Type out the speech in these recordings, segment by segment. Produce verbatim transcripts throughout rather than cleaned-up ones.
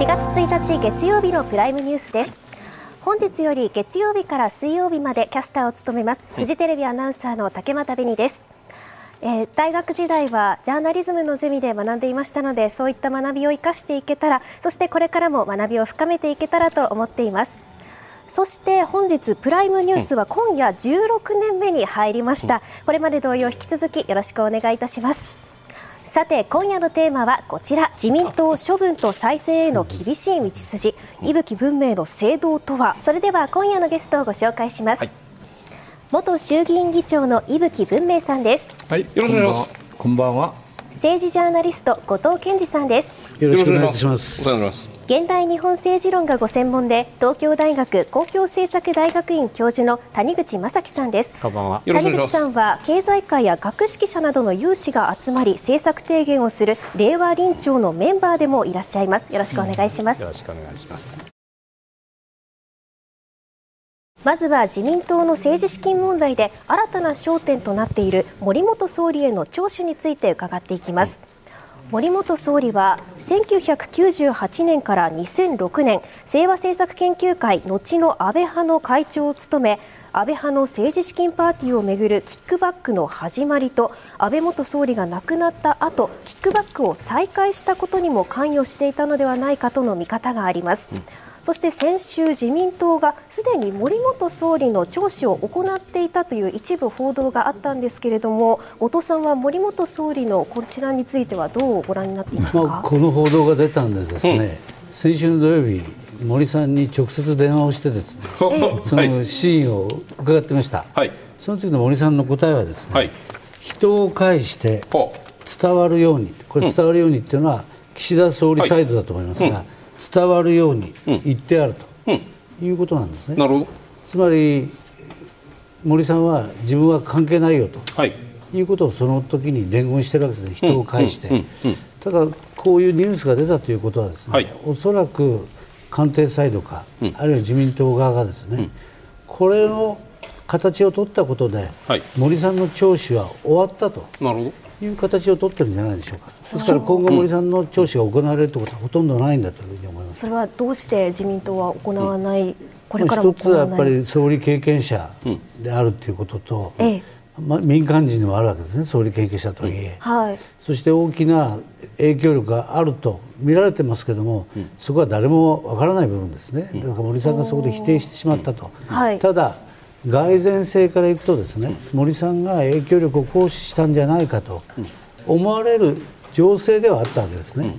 しがつついたち月曜日のプライムニュースです。本日より月曜日から水曜日までキャスターを務めます、はい、フジテレビアナウンサーの竹俣紅です。えー、大学時代はジャーナリズムのゼミで学んでいましたので、そういった学びを生かしていけたら、そしてこれからも学びを深めていけたらと思っています。そして本日プライムニュースは今夜じゅうろくねんめに入りました。これまで同様引き続きよろしくお願いいたします。さて今夜のテーマはこちら、自民党処分と再生への厳しい道筋、伊吹文明の正道とは。それでは今夜のゲストをご紹介します、はい、元衆議院議長の伊吹文明さんです。 はい、よろしくお願いします。 こんばんは。 政治ジャーナリスト後藤健二さんです。 よろしくお願いします。お願いします。 現代日本政治論がご専門で東京大学公共政策大学院教授の谷口正樹さんです。 こんばんは。 谷口さんは経済界や学識者などの有志が集まり政策提言をする令和臨調のメンバーでもいらっしゃいます。よろしくお願いします、うん、 よろしくお願いします。 まずは自民党の政治資金問題で新たな焦点となっている森元総理への聴取について伺っていきます。森元総理はせんきゅうひゃくきゅうじゅうはちねんからにせんろくねん清和政策研究会後の安倍派の会長を務め、安倍派の政治資金パーティーをめぐるキックバックの始まりと、安倍元総理が亡くなった後キックバックを再開したことにも関与していたのではないかとの見方があります、うん。そして先週自民党がすでに森元総理の聴取を行っていたという一部報道があったんですけれども、後藤さんは森元総理のこちらについてはどうご覧になっていますか。 まあ、この報道が出たんでですね、うん、先週の土曜日森さんに直接電話をしてですね、その真意を伺ってました、はい、その時の森さんの答えはですね、はい、人を介して伝わるように、これ伝わるようにっていうのは岸田総理サイドだと思いますが、はい、うん、伝わるように言ってあるということなんですね、うん、なるほど。つまり森さんは自分は関係ないよと、はい、いうことをその時に伝言してるわけですね、人を介して、うんうんうん、ただこういうニュースが出たということはですね、はい、おそらく官邸サイドか、うん、あるいは自民党側がですね、うん、これの形を取ったことで、はい、森さんの聴取は終わったという形を取ってるんじゃないでしょうか。ですから今後森さんの聴取が行われるということはほとんどないんだというふうに思います。 それはどうして自民党は行わない、うん、これからも行わない。 一つはやっぱり総理経験者であるということと、うん、ええ、まあ、民間人でもあるわけですね、総理経験者とはいえ、うん、はい、そして大きな影響力があると見られてますけども、うん、そこは誰もわからない部分ですね。だから森さんがそこで否定してしまったと、うん、はい、ただ蓋然性からいくとですね、森さんが影響力を行使したんじゃないかと思われる情勢ではあったわけですね、うん、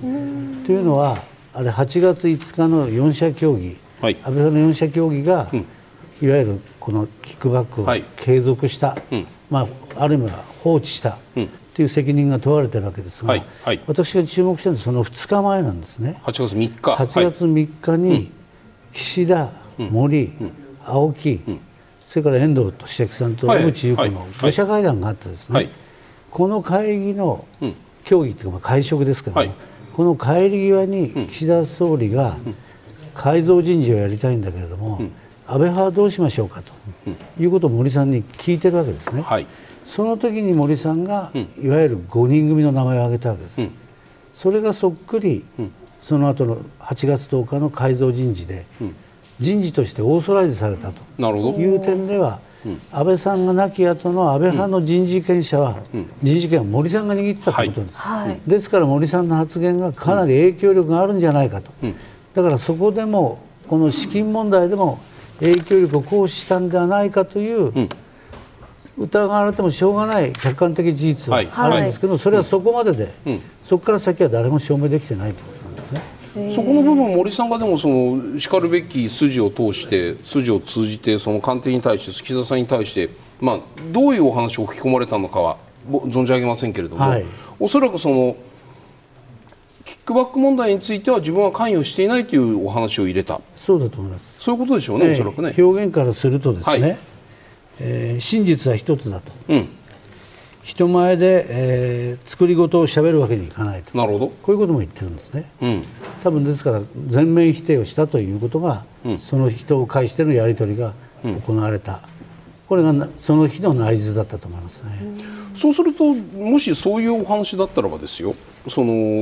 というのはあれはちがついつかのよん者協議、はい、安倍派のよん者協議が、うん、いわゆるこのキックバックを継続した、はい、まあ、ある意味は放置したという責任が問われているわけですが、はいはい、私が注目しているのはそのふつかまえなんですね。 はちがつみっか、 はちがつみっかに岸田、うん、森、うん、青木、うん、それから遠藤利明さんと江口優子のご者会談があってですね、はいはい、この会議の協議というか会食ですけども、はい、この帰り際に岸田総理が改造人事をやりたいんだけれども、うん、安倍派はどうしましょうかということを森さんに聞いてるわけですね、はい、その時に森さんがいわゆるごにん組の名前を挙げたわけです、うん、それがそっくりその後のはちがつとおかの改造人事で人事としてオーソライズされたという点では、うん、安倍さんが亡き後の安倍派の人事権者は、うん、人事権は森さんが握ってたということです、はいはい、ですから森さんの発言がかなり影響力があるんじゃないかと、うん、だからそこでもこの資金問題でも影響力を行使したんではないかという、うん、疑われてもしょうがない客観的事実はあるんですけど、はい、それはそこまでで、うん、そこから先は誰も証明できてないということなんですね。 そこの部分森さんがでもそのしかるべき筋を通して筋を通じてその官邸に対して岸田さんに対して、まあ、どういうお話を吹き込まれたのかは存じ上げませんけれども、はい、おそらくそのキックバック問題については自分は関与していないというお話を入れた。 そうだと思います。 そういうことでしょうね、えー、おそらくね。 表現からするとですね、はい、えー、真実は一つだと、うん、人前で、えー、作り事をしゃべるわけにいかないと。 なるほど。 こういうことも言ってるんですね、うん、多分ですから全面否定をしたということが、うん、その人を介してのやり取りが行われた、うん、これがその日の内実だったと思いますね。 そうするともしそういうお話だったらばですよ、その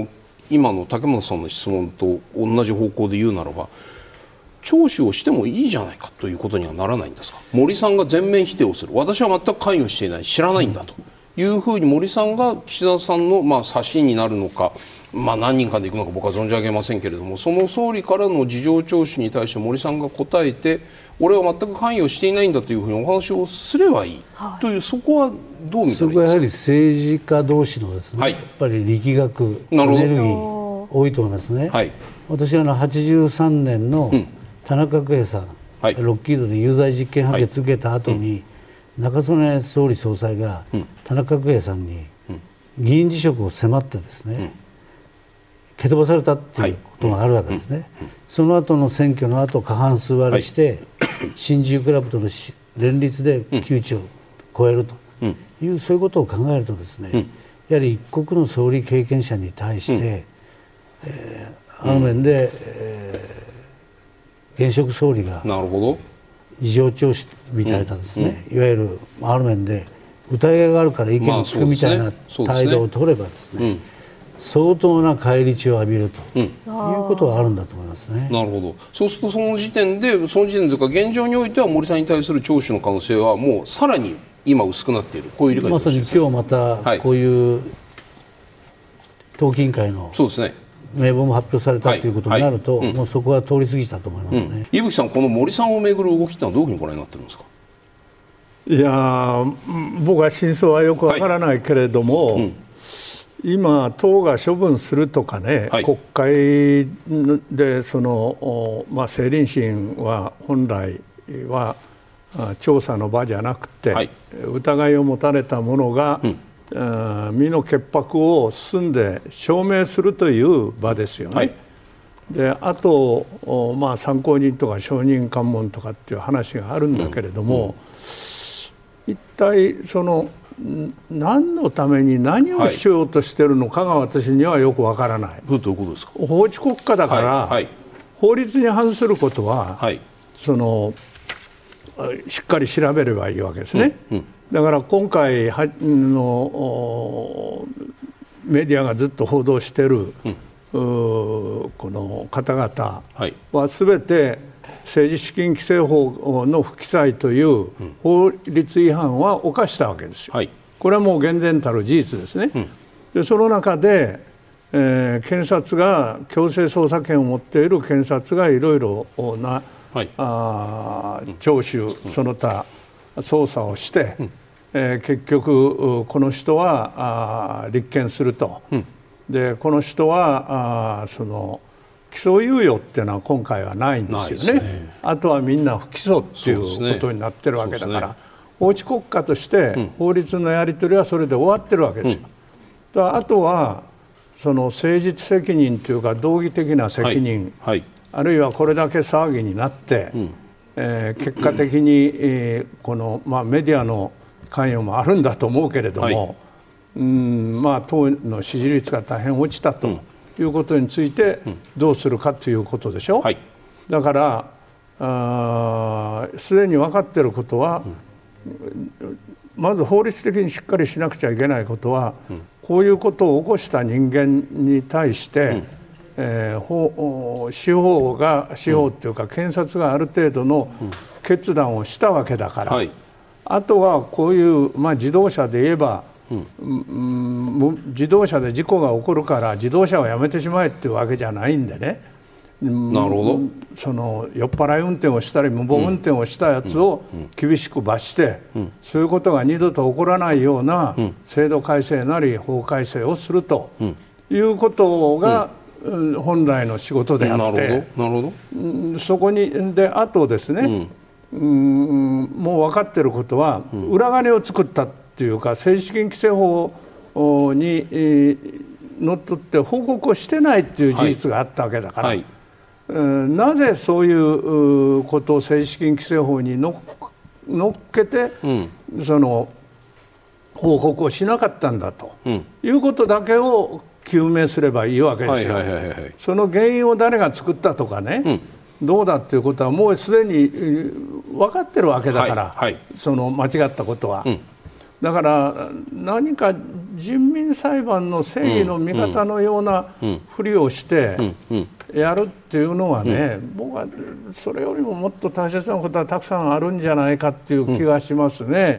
今の竹本さんの質問と同じ方向で言うならば、聴取をしてもいいじゃないかということにはならないんですか。森さんが全面否定をする、私は全く関与していない、知らないんだというふうに森さんが岸田さんのまあ指しになるのか、まあ、何人かでいくのか僕は存じ上げませんけれども、その総理からの事情聴取に対して森さんが答えて、俺は全く関与していないんだというふうにお話をすればいい、はい、という、そこはどう見たらいいですか。 そこはやはり政治家同士のですね、はい、やっぱり力学エネルギー多いと思いますね、はい、私はあのはちじゅうさんねんの田中角栄さん、はい、ロッキードで有罪実刑判決受けた後に、はい、中曽根総理総裁が田中角栄さんに議員辞職を迫ってですね、うん、蹴飛ばされたっていうことがあるわけですね、はいうんうん、その後の選挙の後過半数割れして、はい、新自由クラブとの連立で窮地を超えるという、うん、そういうことを考えるとですね、うん、やはり一国の総理経験者に対して、うんえー、あの面で、えー、現職総理が事情聴取みたいなですね、うん、いわゆるある面で疑いがあるから意見を聞くみたいな態度を取ればですね、まあそうですね、そうですね、うん相当な返り血を浴びると、うん、いうことはあるんだと思いますね。 なるほど。そうするとその時点でその時点というか現状においては森さんに対する聴取の可能性はもうさらに今薄くなっている、こういう理解まさに今日またこういう党紀委員会の名簿も発表されたということになると、もうそこは通り過ぎたと思いますね。うん、 伊吹さん、この森さんをめぐる動きってのはどういうふうにご覧になってるんですか。 いや僕は真相はよくわからないけれども、はいうん今、党が処分するとかね、はい、国会でその、まあ、政倫審は本来は調査の場じゃなくて、はい、疑いを持たれた者が、うん、身の潔白を進んで証明するという場ですよね。はい、であと、まあ、参考人とか証人喚問とかっていう話があるんだけれども、うんうん、一体その何のために何をしようとしているのかが私にはよくわからない。 どういうことですか。 法治国家だから、はいはい、法律に反することは、はい、そのしっかり調べればいいわけですね。うんうん、だから今回のメディアがずっと報道している、うん、この方々は全て政治資金規正法の不記載という法律違反は犯したわけですよ。はい、これはもう厳然たる事実ですね。うん、でその中で、えー、検察が強制捜査権を持っている検察がいろいろな、はい、あ聴取その他捜査をして、うんえー、結局この人はあ立件すると、うん、でこの人はあその起訴猶予っていうのは今回はないんですよ ね, ねあとはみんな不起訴っていうことになってるわけだから、ねね、法治国家として法律のやり取りはそれで終わってるわけですよ。うん、あとはその誠実責任というか道義的な責任、はいはい、あるいはこれだけ騒ぎになって、うんえー、結果的に、えーこのまあ、メディアの関与もあるんだと思うけれども、はいうんまあ、党の支持率が大変落ちたと、うんいうことについてどうするかということでしょ。はい、だからすでに分かっていることは、うん、まず法律的にしっかりしなくちゃいけないことは、うん、こういうことを起こした人間に対して、うんえー、法司法が司法というか検察がある程度の決断をしたわけだから、うんはい、あとはこういう、まあ、自動車で言えばうん、自動車で事故が起こるから自動車をやめてしまえっていうわけじゃないんでね。 なるほど。 その酔っ払い運転をしたり無謀運転をしたやつを厳しく罰して、うんうん、そういうことが二度と起こらないような制度改正なり法改正をするということが本来の仕事であって、なるほど。そこにであとですね、うん、もう分かっていることは裏金を作ったというか政治資金規正法にのっとって報告をしてないという事実があったわけだから、はいはい、なぜそういうことを政治資金規正法にのっけて、うん、その報告をしなかったんだと、うん、いうことだけを究明すればいいわけですよ。その原因を誰が作ったとかね、うんどうだっていうことはもうすでに分かってるわけだから、はいはい、その間違ったことは、うん、だから何か人民裁判の正義の味方のようなふりをしてやるっていうのはね、僕はそれよりももっと大切なことはたくさんあるんじゃないかっていう気がしますね。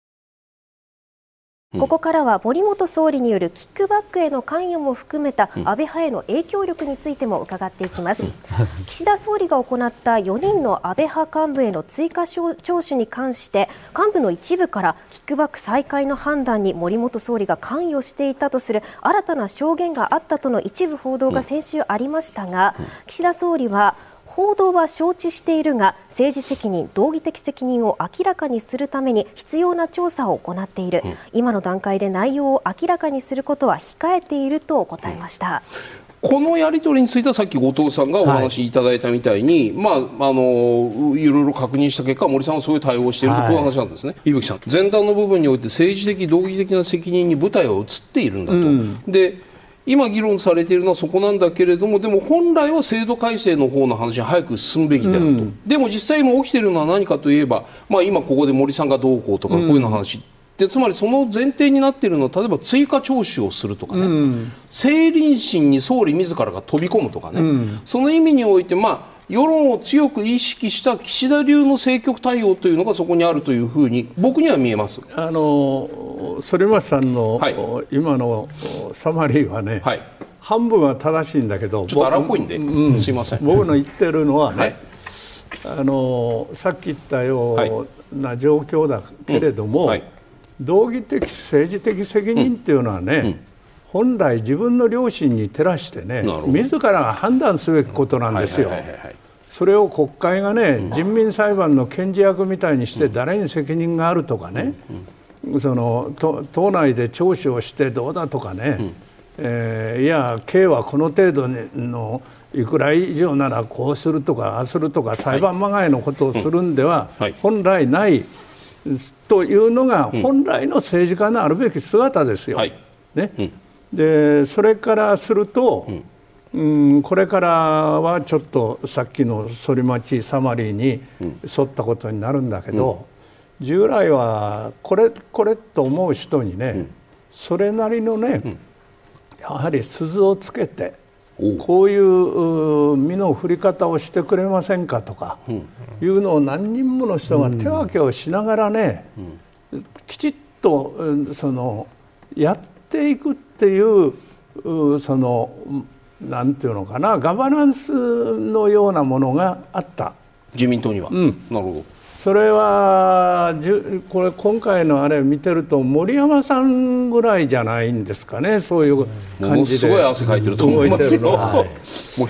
ここからは森元総理によるキックバックへの関与も含めた安倍派への影響力についても伺っていきます。岸田総理が行ったよにんの安倍派幹部への追加聴取に関して幹部の一部からキックバック再開の判断に森元総理が関与していたとする新たな証言があったとの一部報道が先週ありましたが、岸田総理は報道は承知しているが政治責任、道義的責任を明らかにするために必要な調査を行っている、うん、今の段階で内容を明らかにすることは控えていると答えました。 うん、このやり取りについてはさっき後藤さんがお話しいただいたみたいに、はい、まあ、あのいろいろ確認した結果森さんはそういう対応をしていると、はい、こういう話なんですね。伊吹さん、前段の部分において政治的、道義的な責任に舞台は移っているんだと、うん、で今議論されているのはそこなんだけれども、でも本来は制度改正の方の話に早く進むべきであると、うん、でも実際今起きているのは何かといえば、まあ、今ここで森さんがどうこうとかこういうの話、うん、でつまりその前提になっているのは例えば追加聴取をするとかね、うん、政倫審に総理自らが飛び込むとかね、うん、その意味において、まあ世論を強く意識した岸田流の政局対応というのがそこにあるというふうに僕には見えます。 あの反町さんの、はい、今のサマリーはね、はい、半分は正しいんだけどちょっと荒っぽいんで、うん、すいません。 僕の言ってるのはね、はい、あのさっき言ったような状況だけれども、はい、道義的政治的責任っていうのはね、うんうん、本来自分の良心に照らしてね自らが判断すべきことなんですよ。それを国会がね、うん、人民裁判の検事役みたいにして誰に責任があるとかね、うん、その党内で聴取をしてどうだとかね、うん、えー、いや刑はこの程度のいくら以上ならこうするとかああするとか裁判まがいのことをするんでは本来ないというのが本来の政治家のあるべき姿ですよ。ね、うん、でそれからすると、うん、これからはちょっとさっきの反町サマリーに沿ったことになるんだけど、うん、従来はこれこれと思う人にね、うん、それなりのね、うん、やはり鈴をつけてこういう身の振り方をしてくれませんかとかいうのを何人もの人が手分けをしながらね、うん、きちっとそのやっていくっていうそのなんていうのかな、ガバナンスのようなものがあった自民党には、うん、なるほど。 それはこれ今回のあれ見てると森山さんぐらいじゃないんですかね、そういう感じで。 ものすごい汗かいてると思いますよ。はい、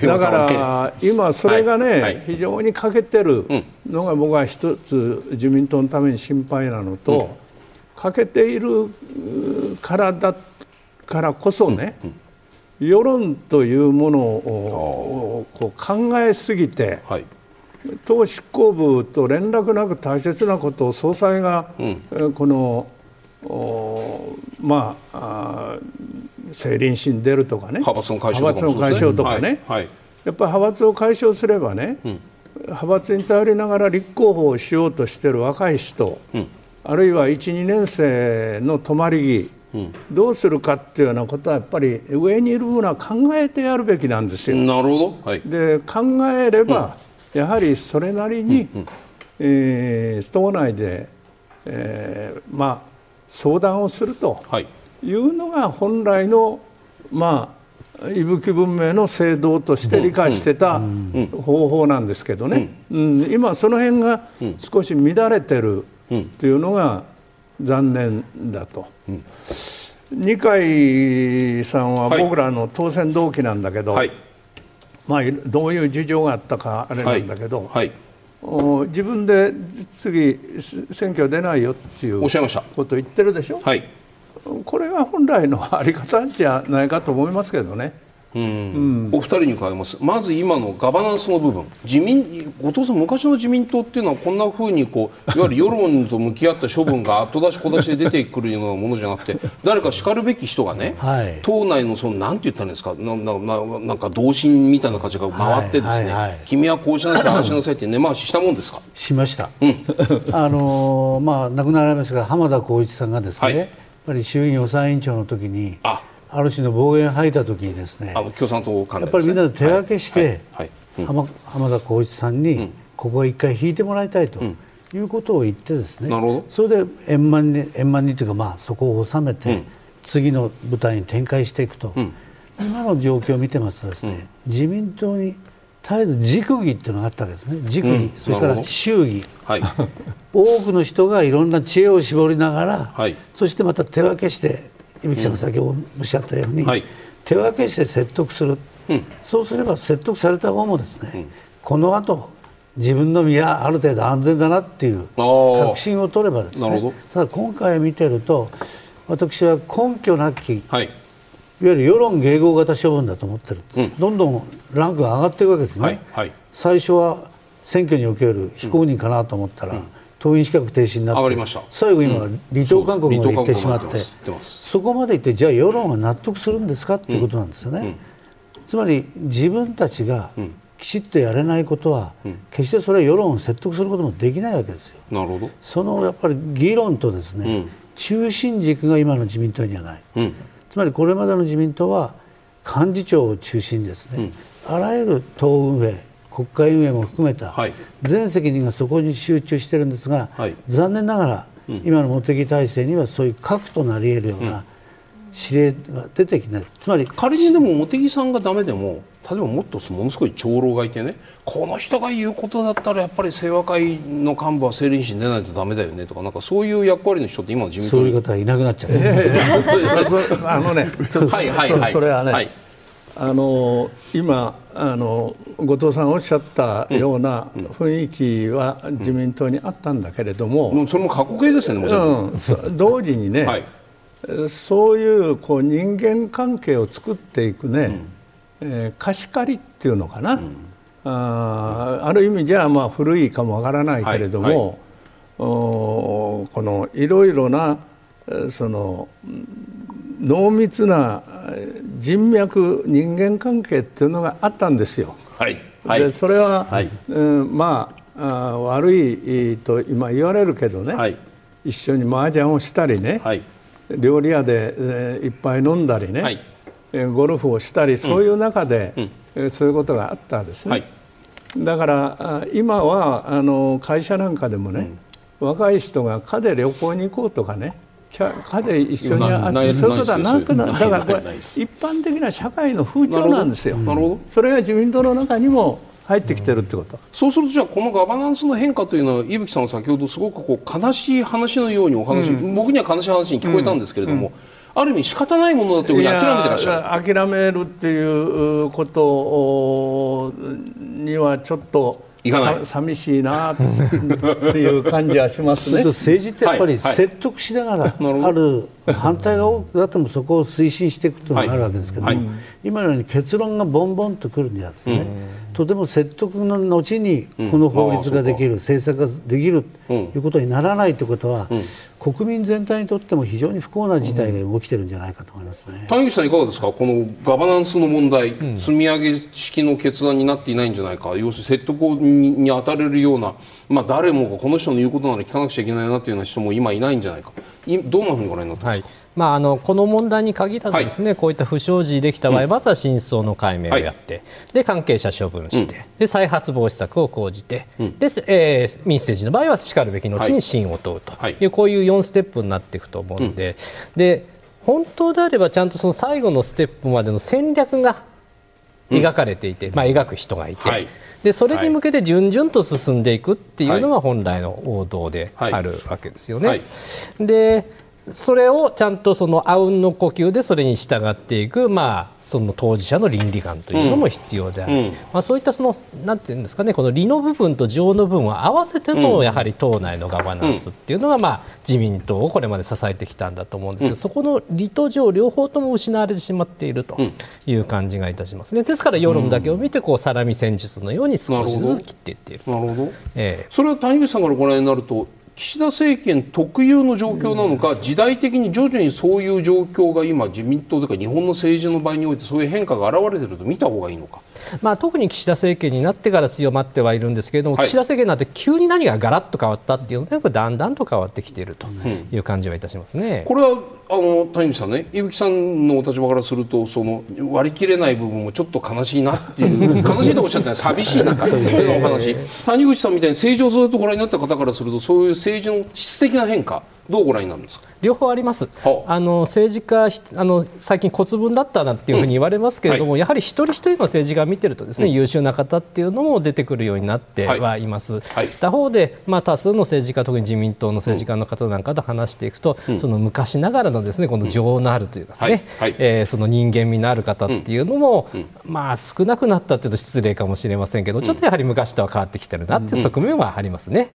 だから今それがね、はいはい、非常に欠けてるのが僕は一つ自民党のために心配なのと、うん、欠けているからだからこそね、うんうん、世論というものをこう考えすぎて、はい、党執行部と連絡なく大切なことを総裁が、うん、このまあ政倫審出るとかね、 派閥の解消とかね、はいはい、やっぱり派閥を解消すればね、うん、派閥に頼りながら立候補をしようとしている若い人、うん、あるいはいち、にねん生の泊まり木、うん、どうするかっていうようなことはやっぱり上にいるものは考えてやるべきなんですよ。 なるほど、はい、 で考えれば、うん、やはりそれなりに、うんうん、えー、党内で、えー、まあ相談をするというのが本来のまあ伊吹文明の制度として理解してた方法なんですけどね、うんうん、今その辺が少し乱れてるっていうのが残念だと。うん、二階さんは僕らの当選同期なんだけど、はい、まあ、どういう事情があったかあれなんだけど、はいはい、自分で次選挙出ないよっていうことを言ってるでしょ。はい、これが本来のあり方じゃないかと思いますけどね。 うんうん、お二人に伺います。まず今のガバナンスの部分、自民後藤さん、昔の自民党っていうのはこんなふうにこういわゆる世論と向き合った処分が後出し小出しで出てくるようなものじゃなくて、誰か叱るべき人がね、はい、党内のそのなんて言ったらいいんですか、ななななんか同心みたいな感じが回ってですね、はいはいはい、君はこうしなさいああしなさいって根回ししたもんですか。 しました。うん、あのまあ亡くなられましたが浜田幸一さんがですね、はい、 ぱり衆院予算委員長の時に あ, ある種の暴言を吐いた時にですね、 あ共産党関連ですね、 やっぱりみんなで手分けして、はいはいうん、浜, 浜田浩一さんに、うん、ここは一回引いてもらいたいということを言ってですね、うん、それで円満に円満にというか、まあ、そこを収めて、うん、次の舞台に展開していくと、うん、今の状況を見てますとですね、うん、自民党に絶えず軸義っていうのがあったわけですね。軸義、うん、それから衆義、はい、多くの人がいろんな知恵を絞りながら、はい、そしてまた手分けして伊吹さんが先ほどおっしゃったように、うんはい、手分けして説得する、うん、そうすれば説得された方もですね、うん、この後自分の身はある程度安全だなっていう確信を取ればですね、ただ今回見てると私は根拠なき、はいいわゆる世論迎合型処分だと思ってるんです、うん、どんどんランクが上がっていくわけですね、はいはい、最初は選挙における非公認かなと思ったら、うん、党員資格停止になって最後今は離党勧告まで行ってしまって、うん、そこまで行ってじゃあ世論は納得するんですかっていうことなんですよね、うん、つまり自分たちがきちっとやれないことは、うん、決してそれは世論を説得することもできないわけですよ。 なるほど。そのやっぱり議論とですね、うん、中心軸が今の自民党にはない、うんつまりこれまでの自民党は幹事長を中心にですね、うん、あらゆる党運営、国会運営も含めた全責任がそこに集中しているんですが、はい、残念ながら今の茂木体制にはそういう核となり得るような指令が出てきない。つまり仮にでも茂木さんがダメでも例えばもっとものすごい長老がいてね、この人が言うことだったらやっぱり清和会の幹部は政倫審出ないとダメだよねとか、なんかそういう役割の人って今の自民党にそういう方はいなくなっちゃうんですよ。 あのね、はいはいはい、それはね、はい、あの今あの後藤さんおっしゃったような雰囲気は自民党にあったんだけれども、 うんうん、それも過去形ですよね、もちろん、 うん、同時にね、はい、そういうこう人間関係を作っていくね、うんえー、貸し借りっていうのかな、うん、あ, ある意味じゃあまあ古いかもわからないけれども、はいはい、おこのいろいろなその濃密な人脈人間関係っていうのがあったんですよ。はいはい、でそれは、はいうん、まあ、あ悪いと今言われるけどね、はい、一緒に麻雀をしたりね、はい、料理屋で、えー、いっぱい飲んだりね、はいゴルフをしたりそういう中で、うん、そういうことがあったんですね、はい、だから今はあの会社なんかでもね、うん、若い人が課で旅行に行こうとかね課で一緒に会ってそういうことはなくなる。だからこれ一般的な社会の風潮なんですよ。なるほど。それが自民党の中にも入ってきてるってこと、うん、 そうするとじゃあこのガバナンスの変化というのは伊吹さんは先ほどすごくこう悲しい話のようにお話、うん、僕には悲しい話に聞こえたんですけれども、うんうんある意味仕方ないものだというふうに諦めてらっしゃる。諦めるっていうことにはちょっと寂しいなっていう感じはしますね。 政治ってやっぱり説得しながらある反対が多くなってもそこを推進していくというのがあるわけですけども、はいはい、今のように結論がボンボンとくるにはですね、うんとても説得の後にこの法律ができる、うん、政策ができるということにならないということは、うん、国民全体にとっても非常に不幸な事態が起きているんじゃないかと思いますね。 谷口さんいかがですか、このガバナンスの問題、うん、積み上げ式の決断になっていないんじゃないか、要するに説得に, に当たれるような、まあ、誰もがこの人の言うことなら聞かなくちゃいけないなというような人も今いないんじゃないか、どんなふうにご覧になってますか。はいまあ、あのこの問題に限らずですね、はい、こういった不祥事できた場合、うん、まずは真相の解明をやって、はい、で関係者処分して、うん、で再発防止策を講じて、うんでえー、民主政治の場合はしかるべきのうちに信を問うという、はい、こういうよんステップになっていくと思うので、うん、で本当であればちゃんとその最後のステップまでの戦略が描かれていて、うんまあ、描く人がいて、はい、でそれに向けて順々と進んでいくっていうのが本来の王道であるわけですよね。はいはい、でそれをちゃんとそのあうんの呼吸でそれに従っていく、まあ、その当事者の倫理観というのも必要である、うんまあ、そういったそのなんていうんですかね、この理の部分と情の部分を合わせてのやはり党内のガバナンスっていうのが、まあ、自民党をこれまで支えてきたんだと思うんですけど、うん、そこの理と情両方とも失われてしまっているという感じがいたしますね。ですから世論だけを見てこうサラミ戦術のように少しずつ切っていっている。 なるほど、えー、それは谷口さんからご覧になると岸田政権特有の状況なのか、時代的に徐々にそういう状況が今自民党とか日本の政治の場合においてそういう変化が現れていると見た方がいいのか。 まあ、特に岸田政権になってから強まってはいるんですけれども、はい、岸田政権になって急に何がガラッと変わったっていうのでだんだんと変わってきているという感じはいたしますね。 これはあの谷口さんね、伊吹さんのお立場からするとその割り切れない部分もちょっと悲しいなっていう悲しいとおっしゃってない、寂しいなっていうお話。谷口さんみたいに政治をずっとご覧になった方からすると、そういう政治の質的な変化どうご覧になるんですか？ 両方あります。あの政治家あの最近小粒だったなっていうふうに言われますけれども、うんはい、やはり一人一人の政治家を見てるとですね、うん、優秀な方っていうのも出てくるようになってはいます、はいはい、他方で、まあ、多数の政治家、特に自民党の政治家の方なんかと話していくと、うん、その昔ながらのですねこの情のあるというかですね、はいはいえー、その人間味のある方っていうのも、うん、まあ少なくなったというと失礼かもしれませんけど、ちょっとやはり昔とは変わってきてるなっていう側面はありますね。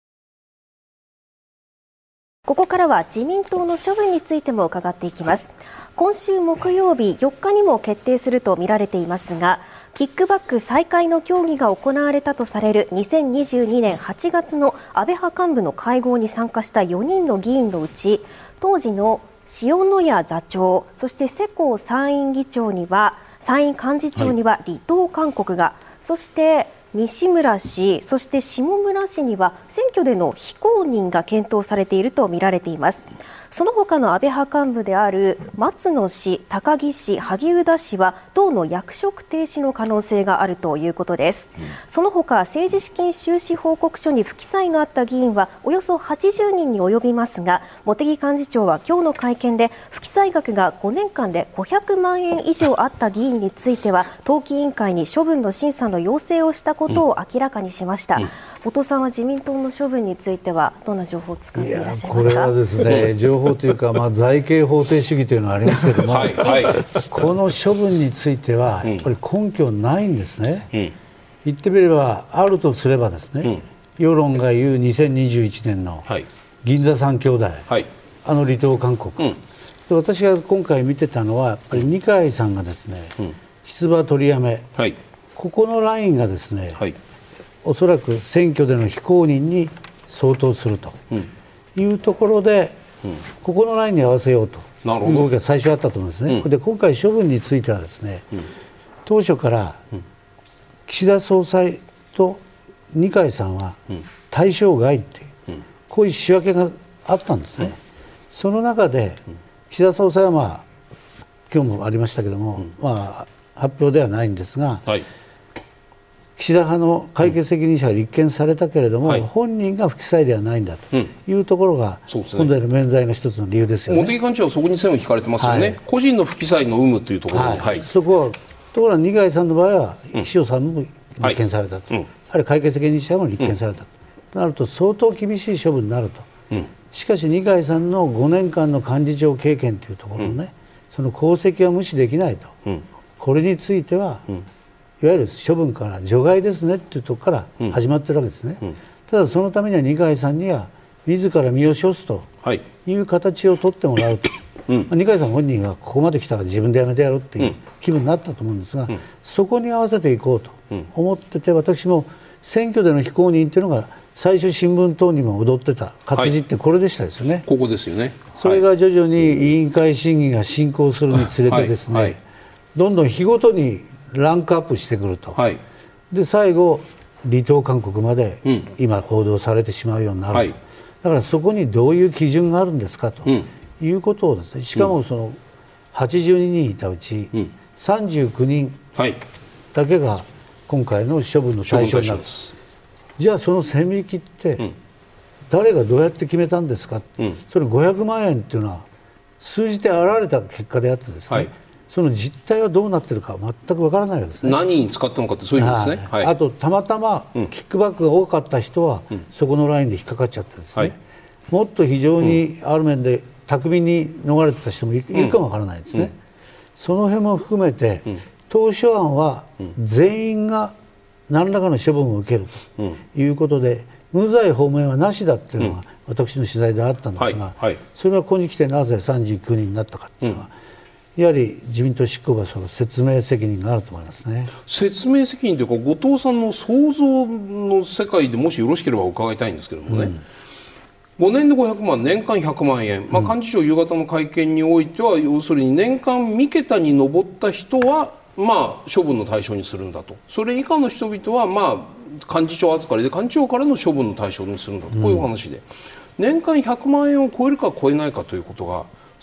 ここからは自民党の処分についても伺っていきます。今週木曜日よっかにも決定すると見られていますが、キックバック再開の協議が行われたとされるにせんにじゅうにねんはちがつの安倍派幹部の会合に参加したよにんの議員のうち、当時の塩谷座長、そして世耕参院議長には参院幹事長には離党勧告が、はい、そして西村氏、そして下村氏には選挙での非公認が検討されていると見られています。その他の安倍派幹部である松野氏、高木氏、萩生田氏は党の役職停止の可能性があるということです、うん、その他政治資金収支報告書に不記載のあった議員はおよそはちじゅうにんに及びますが、茂木幹事長は今日の会見で不記載額がごねんかんでごひゃくまんえん以上あった議員については党紀委員会に処分の審査の要請をしたことを明らかにしました、うん、後藤さんは自民党の処分についてはどんな情報を使っていらっしゃいますか？ いや、これはですね情報というか、まあ、財形法定主義というのがありますけども、はいはい、この処分についてはやっぱり根拠ないんですね、うん、言ってみればあるとすればですね、うん、世論が言うにせんにじゅういちねんの銀座三兄弟、はい、あの離党勧告、うん、私が今回見てたのはやっぱり二階さんがですね、うん、出馬取りやめ、はい、ここのラインがですね、はい、おそらく選挙での非公認に相当するというところで、うん、ここのラインに合わせようという動きが最初あったと思うんですね、うん、で今回処分についてはですね、うん、当初から岸田総裁と二階さんは対象外っていう、うん、こういう仕分けがあったんですね、うん、その中で岸田総裁は、まあ、今日もありましたけども、うんまあ、発表ではないんですが、はい、岸田派の会計責任者が立件されたけれども、うんはい、本人が不記載ではないんだというところが、うん、今回の免罪の一つの理由ですよね。茂木幹事長はそこに線を引かれてますよね、はい、個人の不記載の有無というところに、はいはい、そこはところが二階さんの場合は秘書さんも立件されたと、うんはい、あるいは会計責任者も立件されたと、うん、なると相当厳しい処分になると、うん、しかし二階さんのごねんかんの幹事長経験というところのね、うん、その功績は無視できないと、うん、これについては、うんいわゆる処分から除外ですねというところから始まっているわけですね、うんうん、ただそのためには二階さんには自ら身を処すという形を取ってもらうと、うんまあ、二階さん本人はここまで来たら自分でやめてやろうという気分になったと思うんですが、うん、そこに合わせていこうと思ってて、私も選挙での非公認というのが最初新聞等にも踊ってた活字ってこれでしたですよね、はい、 ここですよね、 それが徐々に委員会審議が進行するにつれてですね、はいはい、どんどん日ごとにランクアップしてくると、はい、で最後離党勧告まで今報道されてしまうようになると、うん、だからそこにどういう基準があるんですかということをですね、しかもそのはちじゅうににんいたうちさんじゅうきゅうにんだけが今回の処分の対象になる、じゃあその線引きって誰がどうやって決めたんですか、うん、それごひゃくまんえんっていうのは数字で現れた結果であってですね、はい、その実態はどうなっているか全くわからないわけですね。 何に使ったのかってそういう意味ですね、はいはい、 あとたまたまキックバックが多かった人は、うん、そこのラインで引っかかっちゃってですね、はい、もっと非常にある面で巧みに逃れてた人もいるかもわからないですね、うん、その辺も含めて、うん、当初案は全員が何らかの処分を受けるということで、うん、無罪放免はなしだっていうのが私の取材であったんですが、はいはい、それがここに来てなぜさんじゅうきゅうにんになったかっていうのは、うん、やはり自民党執行部はその説明責任があると思いますね。 説明責任というか、後藤さんの想像の世界でもしよろしければ伺いたいんですけれどもね、うん、ごねんでごひゃくまん、年間ひゃくまんえん、まあ、幹事長夕方の会見においては、要するに年間み桁に上った人は、まあ、処分の対象にするんだと、それ以下の人々は、まあ、幹事長預かりで幹事長からの処分の対象にするんだと、こういうお話で、うん、年間ひゃくまんえんを超えるか超えないかということが、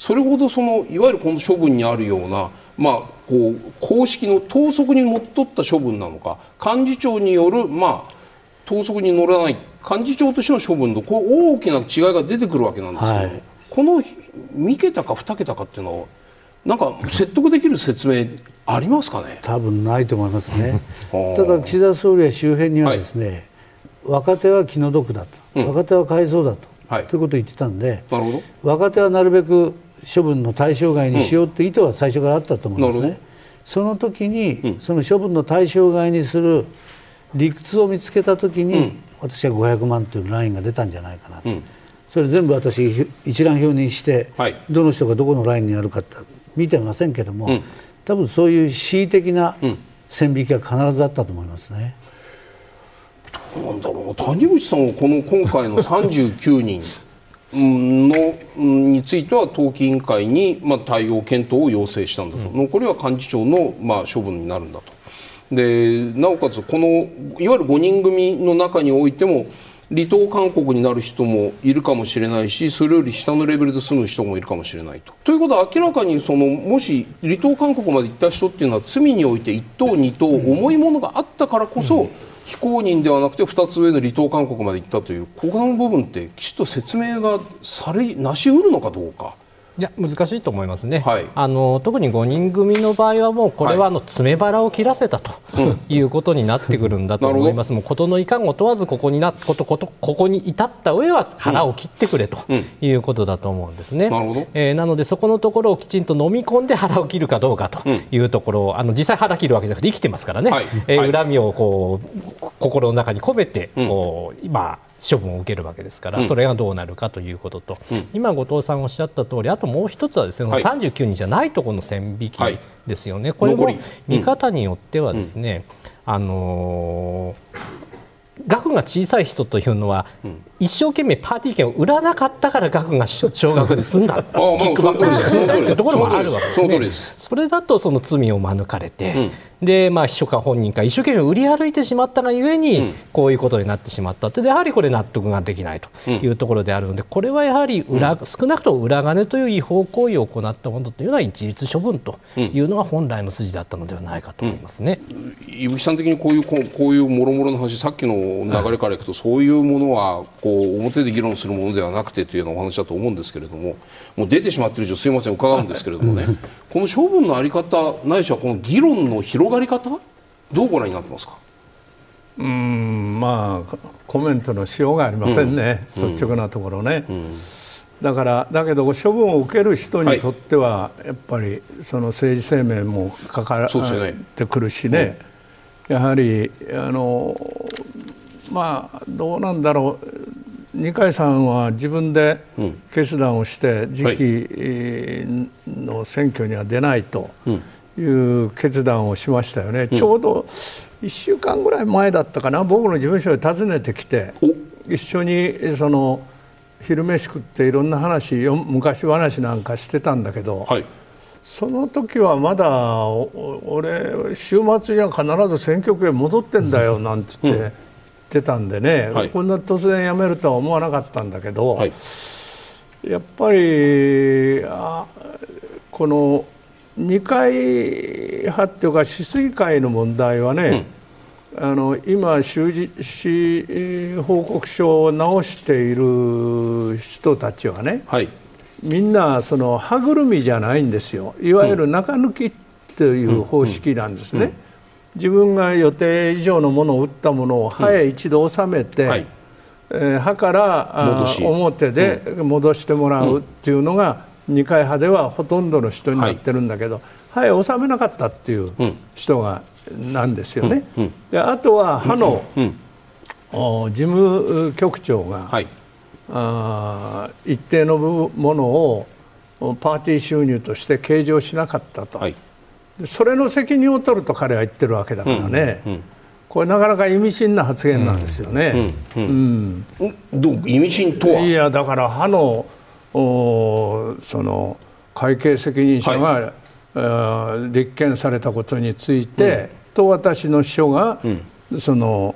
それほどそのいわゆるこの処分にあるような、まあ、こう公式の統則にのっとった処分なのか、幹事長による、まあ、統則に乗らない幹事長としての処分とこう大きな違いが出てくるわけなんですけど、はい、このに桁かに桁かっていうのはなんか説得できる説明ありますかね。 多分ないと思いますねただ岸田総理や周辺にはですね、はい、若手は気の毒だと、うん、若手はかいそうだと、はい、ということを言ってたんで、なるほど、若手はなるべく処分の対象外にしようという意図は最初からあったと思うんですね、うん、その時に、うん、その処分の対象外にする理屈を見つけた時に、うん、私はごひゃくまんというラインが出たんじゃないかなと、うん、それ全部私一覧表にして、はい、どの人がどこのラインにあるかって見てませんけども、うん、多分そういう恣意的な線引きは必ずあったと思いますね。 どうなんだろう、谷口さんはこの今回のさんじゅうきゅうにんのについては党紀委員会にまあ対応検討を要請したんだと、うん、これは幹事長のまあ処分になるんだと。でなおかつこのいわゆるごにん組の中においても離党勧告になる人もいるかもしれないし、それより下のレベルで済む人もいるかもしれないと。ということは明らかにそのもし離党勧告まで行った人っていうのは罪においていっ党に党重いものがあったからこそ、うん、非公認ではなくてふたつ上の離党勧告まで行ったというここの部分ってきちっと説明がされなし得るのかどうか。 いや難しいと思いますね、はい、あの特にごにん組の場合はもうこれはあの詰め腹を切らせたと、はい、いうことになってくるんだと思います。もう事のいかんを問わずここになことことここに至った上は腹を切ってくれということだと思うんですね、うん、なるほど、えー、なのでそこのところをきちんと飲み込んで腹を切るかどうかというところを、あの実際腹切るわけじゃなくて生きてますからね、はい、えー、恨みをこう心の中に込めてこう、うん、今処分を受けるわけですから、うん、それがどうなるかということと、うん、今後藤さんおっしゃった通り、あともう一つはですね、はい、さんじゅうきゅうにんじゃないところの線引きですよね、はい、これも見方によってはですね、うん、あのー、額が小さい人というのは、うん、一生懸命パーティー券を売らなかったから額が少額で済んだキックバックで済んだというところもあるわけですね。それだとその罪を免れて、うんでまあ、秘書か本人か一生懸命売り歩いてしまったがゆえに、うん、こういうことになってしまったって、やはりこれ納得ができないというところであるので、これはやはり裏、うん、少なくとも裏金という違法行為を行ったものというのは一律処分というのが本来の筋だったのではないかと思いますね。 伊吹さん的にこういうこうこういうもろもろの話、さっきの流れからいくと、そういうものはこう表で議論するものではなくてというようなお話だと思うんですけれども、もう出てしまっている以上すいません伺うんですけれどもねこの処分の在り方ないしはこの議論の広がり方どうご覧になってますか。 うーん、まあコメントのしようがありませんね、うん、率直なところね、うん、だからだけど処分を受ける人にとっては、はい、やっぱりその政治生命もかかってくるしね、うん、やはりあのまあどうなんだろう、二階さんは自分で決断をして次期の選挙には出ないという決断をしましたよね、うん、ちょうどいっしゅうかんぐらい前だったかな、僕の事務所に訪ねてきて一緒にその昼飯食っていろんな話、昔話なんかしてたんだけど、はい、その時はまだ俺週末には必ず選挙区へ戻ってんだよなんて言って、うん、言ってたんでね、はい、こんな突然辞めるとは思わなかったんだけど、はい、やっぱりあこの二階派っていうか市水会の問題はね、うん、あの今収支報告書を直している人たちはね、はい、みんなその歯車じゃないんですよ。いわゆる中抜きという方式なんですね、うんうんうん、自分が予定以上のものを売ったものを歯へ一度収めて、うんはい、えー、歯から表で戻してもらうっていうのが二階派ではほとんどの人になってるんだけど、はい、歯へ収めなかったっていう人がなんですよね、うんうん、であとは歯の、うんうん、事務局長が、はい、あ一定のものをパーティー収入として計上しなかったと、はい、それの責任を取ると彼は言ってるわけだからね、うんうん、これなかなか意味深な発言なんですよね。 どう意味深とは。 いやだから歯のその会計責任者が、はい、立件されたことについて、うん、と私の秘書が、うん、その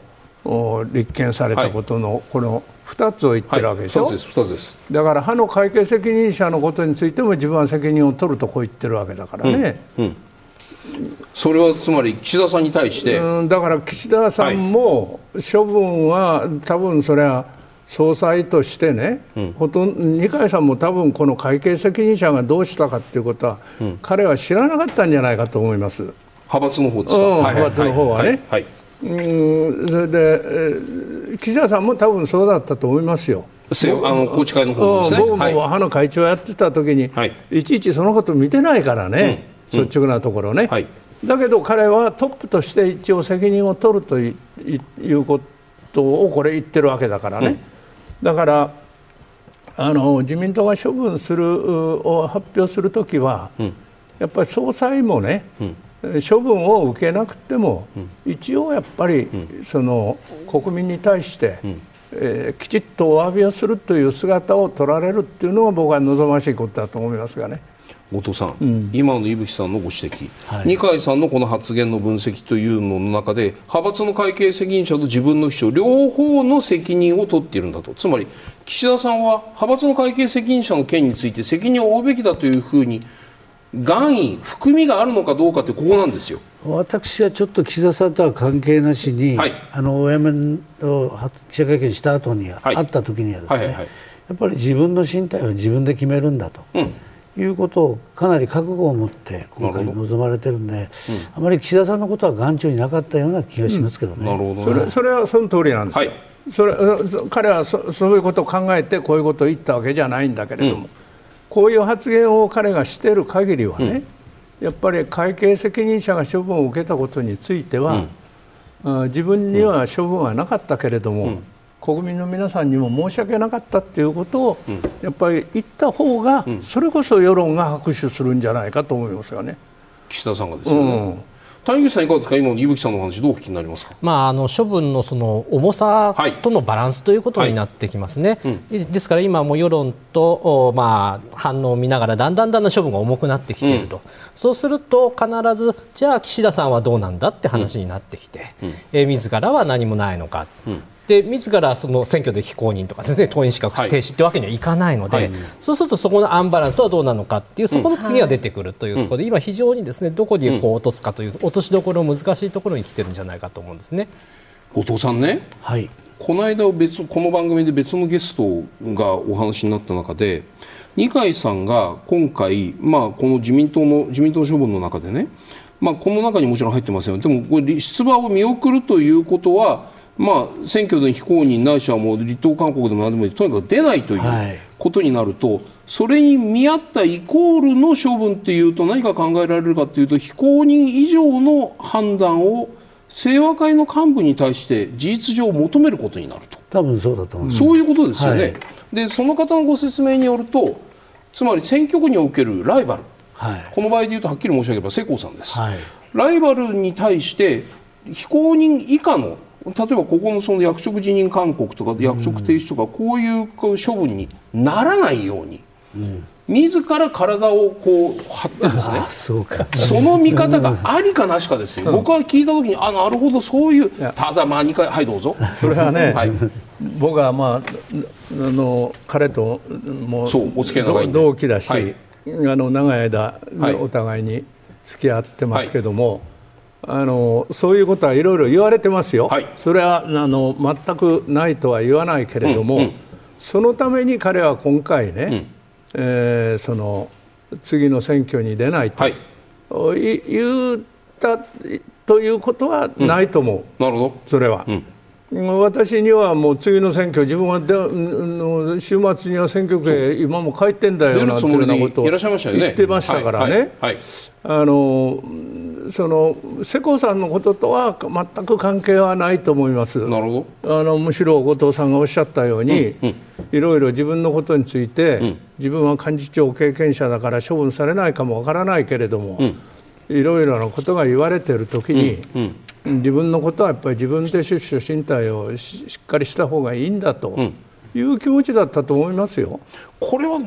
立件されたことのこのふたつを言ってるわけでしょ、 はい、ふたつです、ふたつです。 だから派の会計責任者のことについても自分は責任を取るとこう言ってるわけだからね、 うんうん、それはつまり岸田さんに対して、 うん、だから岸田さんも処分は多分それは総裁としてね、うん、ほとんど二階さんも多分この会計責任者がどうしたかということは、うん、彼は知らなかったんじゃないかと思います。 派閥の方ですか、 うん、派閥の方はね、はいはいはい、うん、それで、えー、岸田さんも多分そうだったと思いますよ。 あの宏池会の方ですね。 僕も派の会長やってた時に、はい、いちいちそのこと見てないからね、うん、率直なところね、はい、だけど彼はトップとして一応責任を取るということをこれ言ってるわけだからね、うん、だからあの自民党が処分するを発表するときは、うん、やっぱり総裁もね、うん処分を受けなくても、うん、一応やっぱり、うん、その国民に対して、うんえー、きちっとお詫びをするという姿を取られるっていうのが僕は望ましいことだと思いますがね。 後藤さん、うん、今の伊吹さんのご指摘、はい、二階さんのこの発言の分析というのの中で派閥の会計責任者と自分の秘書両方の責任を取っているんだと。つまり岸田さんは派閥の会計責任者の件について責任を負うべきだというふうに含意含みがあるのかどうかってここなんですよ。 私はちょっと岸田さんとは関係なしに、はい、あのお辞めの記者会見した後に、はい、会った時にはですね、はいはいはい、やっぱり自分の進退は自分で決めるんだと、うん、いうことをかなり覚悟を持って今回臨まれてるんで、うん、あまり岸田さんのことは眼中になかったような気がしますけどね、うん、 なるほどね。それ、それはその通りなんですよ、はい、それ彼は そ, そういうことを考えてこういうことを言ったわけじゃないんだけれども、うん、こういう発言を彼がしている限りはね、うん、やっぱり会計責任者が処分を受けたことについては、うん、自分には処分はなかったけれども、うん、国民の皆さんにも申し訳なかったということを、うん、やっぱり言った方が、うん、それこそ世論が拍手するんじゃないかと思いますよね。 岸田さんがですよね、うん谷口さんいかがですか。今の伊吹さんの話どうお聞きになりますか。 まあ、あの処分のその重さとのバランスということになってきますね、はいはいうん、ですから今も世論と、まあ、反応を見ながらだんだんだんだん処分が重くなってきていると、うん、そうすると必ずじゃあ岸田さんはどうなんだって話になってきて、うんえー、自らは何もないのか、うんで自らその選挙で非公認とかですね党員資格停止ってわけにはいかないので、はいはい、そうするとそこのアンバランスはどうなのかっていうそこの次が出てくるというところで、うん、今非常にですねどこにこう落とすかという落としどころ難しいところに来てるんじゃないかと思うんですね。 後藤さんね、はい、この間別この番組で別のゲストがお話になった中で二階さんが今回、まあ、この自民党の自民党処分の中でね、まあ、この中にもちろん入ってますよ。でもこれ出馬を見送るということはまあ、選挙で非公認ないしはもう立党勧告でも何でもいいとにかく出ないということになると、はい、それに見合ったイコールの処分というと何か考えられるかというと非公認以上の判断を清和会の幹部に対して事実上求めることになると。 多分そうだと思います。 そういうことですよね、はい、でその方のご説明によるとつまり選挙区におけるライバル、はい、この場合でいうとはっきり申し上げれば世耕さんです、はい、ライバルに対して非公認以下の例えばここのその役職辞任勧告とか役職停止とかこういう処分にならないように、うん、自ら体をこう張ってですね、 そうかその見方がありかなしかですよ、うん、僕は聞いた時にあなるほどそういうただまあにかいはいどうぞそれはね、はい、僕はまああの彼ともそうお付き合い長いんで同期だし、はい、あの長い間お互いに付き合ってますけども、はいあのそういうことはいろいろ言われてますよ、はい、それはあの全くないとは言わないけれども、うんうん、そのために彼は今回ね、うんえー、その次の選挙に出ないと、はい、言ったということはないと思う、うん、 なるほどそれは、うん、私にはもう次の選挙自分はで週末には選挙区へ今も帰ってんだよなんていうようなことを言ってましたからね、あのその世耕さんのこととは全く関係はないと思います。 なるほど。あのむしろ後藤さんがおっしゃったように、うんうん、いろいろ自分のことについて、うん、自分は幹事長経験者だから処分されないかもわからないけれども、うん、いろいろなことが言われているときに、うんうん、自分のことはやっぱり自分で出処進退を し, しっかりした方がいいんだという気持ちだったと思いますよ。 これは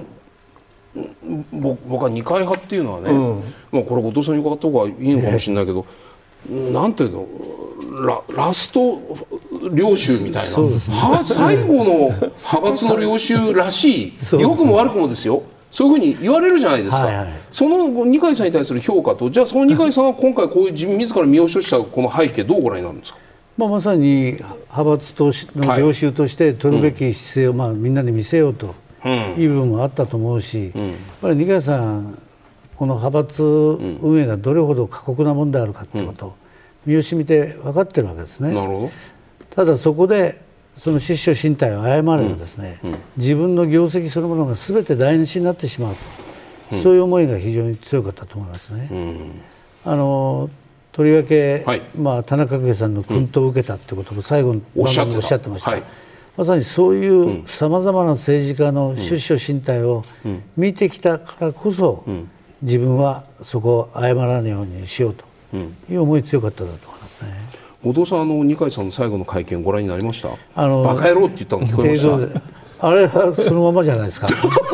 僕は二階派っていうのはね、うんまあ、これ後藤さんに伺った方がいいのかもしれないけど、えー、なんていうの ラ, ラスト領袖みたいな、ね、最後の派閥の領袖らしい良くも悪くもですよ、そういうふうに言われるじゃないですか、はいはい、その二階さんに対する評価と、じゃあその二階さんは今回こういう自分自ら身を処したこの背景どうご覧になるんですか。 まあ、まさに派閥としの領袖として取るべき姿勢を、まあ、みんなに見せようという部分もあったと思うし、うん、やっぱり二階さんこの派閥運営がどれほど過酷なものであるかということを身を染みて分かっているわけですね。 なるほど。 ただそこでその出処進退を誤ればですね、うんうん、自分の業績そのものが全て台無しになってしまうと、うん、そういう思いが非常に強かったと思いますね。うん、あのとりわけ、はい、まあ、田中角栄さんの薫陶を受けたということも最後の番組でおっしゃってました。はい、まさにそういうさまざまな政治家の出処進退を見てきたからこそ、うん、自分はそこを誤らないようにしようという思い強かっただと思いますね。 後藤さん、あの二階さんの最後の会見ご覧になりました？あのバカ野郎って言ったの聞こえました？ あれはそのままじゃないですか。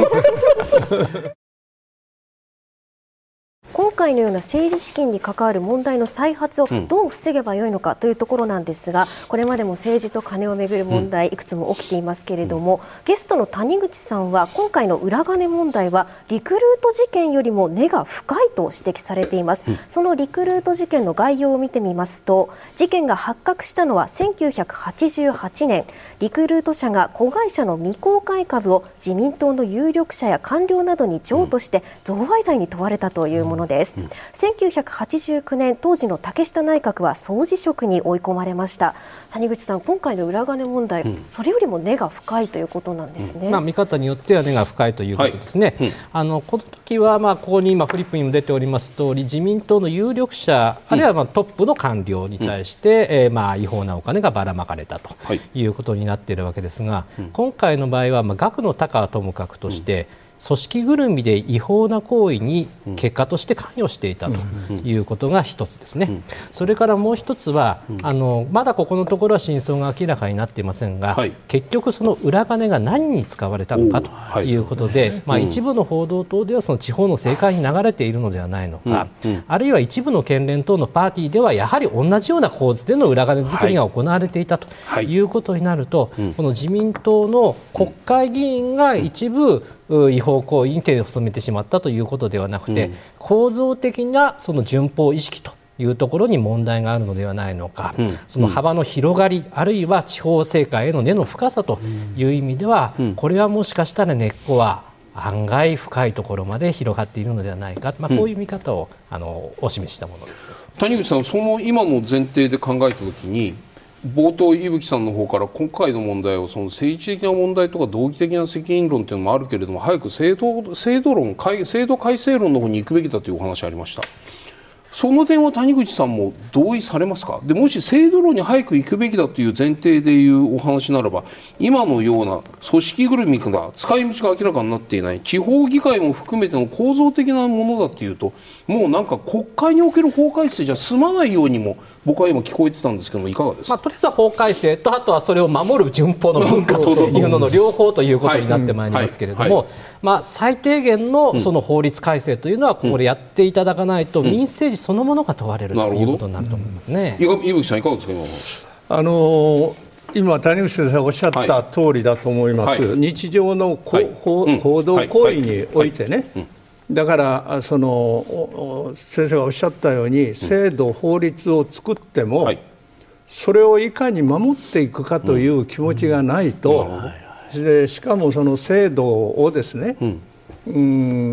今回のような政治資金に関わる問題の再発をどう防げばよいのかというところなんですが、これまでも政治と金をめぐる問題いくつも起きていますけれども、ゲストの谷口さんは今回の裏金問題はリクルート事件よりも根が深いと指摘されています。そのリクルート事件の概要を見てみますと、事件が発覚したのはせんきゅうひゃくはちじゅうはちねん、リクルート社が子会社の未公開株を自民党の有力者や官僚などに譲渡して贈賄罪に問われたというものです。せんきゅうひゃくはちじゅうきゅうねん、当時の竹下内閣は総辞職に追い込まれました。谷口さん、今回の裏金問題、うん、それよりも根が深いということなんですね。 うん、まあ、見方によっては根が深いということですね。はい、うん、あのこの時は、まあ、ここに今フリップにも出ております通り、自民党の有力者、あるいはまあトップの官僚に対して、うん、えー、まあ違法なお金がばらまかれたということになっているわけですが、はい、今回の場合は、まあ、額の高はともかくとして、うん、組織ぐるみで違法な行為に結果として関与していたということが一つですね。それからもう一つは、あのまだここのところは真相が明らかになっていませんが、はい、結局その裏金が何に使われたのかということで、はい、まあ、一部の報道等ではその地方の政界に流れているのではないのか、うんうん、あるいは一部の県連等のパーティーではやはり同じような構図での裏金作りが行われていたということになると、はいはい、この自民党の国会議員が一部違法行為に手を染めてしまったということではなくて、うん、構造的なその順法意識というところに問題があるのではないのか、うん、その幅の広がり、あるいは地方政界への根の深さという意味では、うん、これはもしかしたら根っこは案外深いところまで広がっているのではないか、まあ、こういう見方を、うん、あのお示したものです。 谷口さん、その今の前提で考えたときに、冒頭、伊吹さんの方から今回の問題をその政治的な問題とか道義的な責任論というのもあるけれども、早く制度、制度論、制度改正論の方に行くべきだというお話ありました。その点は谷口さんも同意されますか。でもし制度論に早く行くべきだという前提でいうお話ならば、今のような組織ぐるみから使い道が明らかになっていない地方議会も含めての構造的なものだというと、もうなんか国会における法改正じゃ済まないようにも僕は今聞こえてたんですけども、いかがですか。 まあ、とりあえずは法改正と、あとはそれを守る順法の文化というのの両方ということになってまいりますけれども、まあ、最低限のその法律改正というのはここでやっていただかないと、民政治そのものが問われるということになると思いますね。 伊吹さん、いかがですか。今あの今谷口先生がおっしゃった通りだと思います。はい、日常のこ、はい、行動行為においてね、だからその先生がおっしゃったように、制度法律を作っても、はい、それをいかに守っていくかという気持ちがないと、うん、でしかもその制度をですね、うんうん、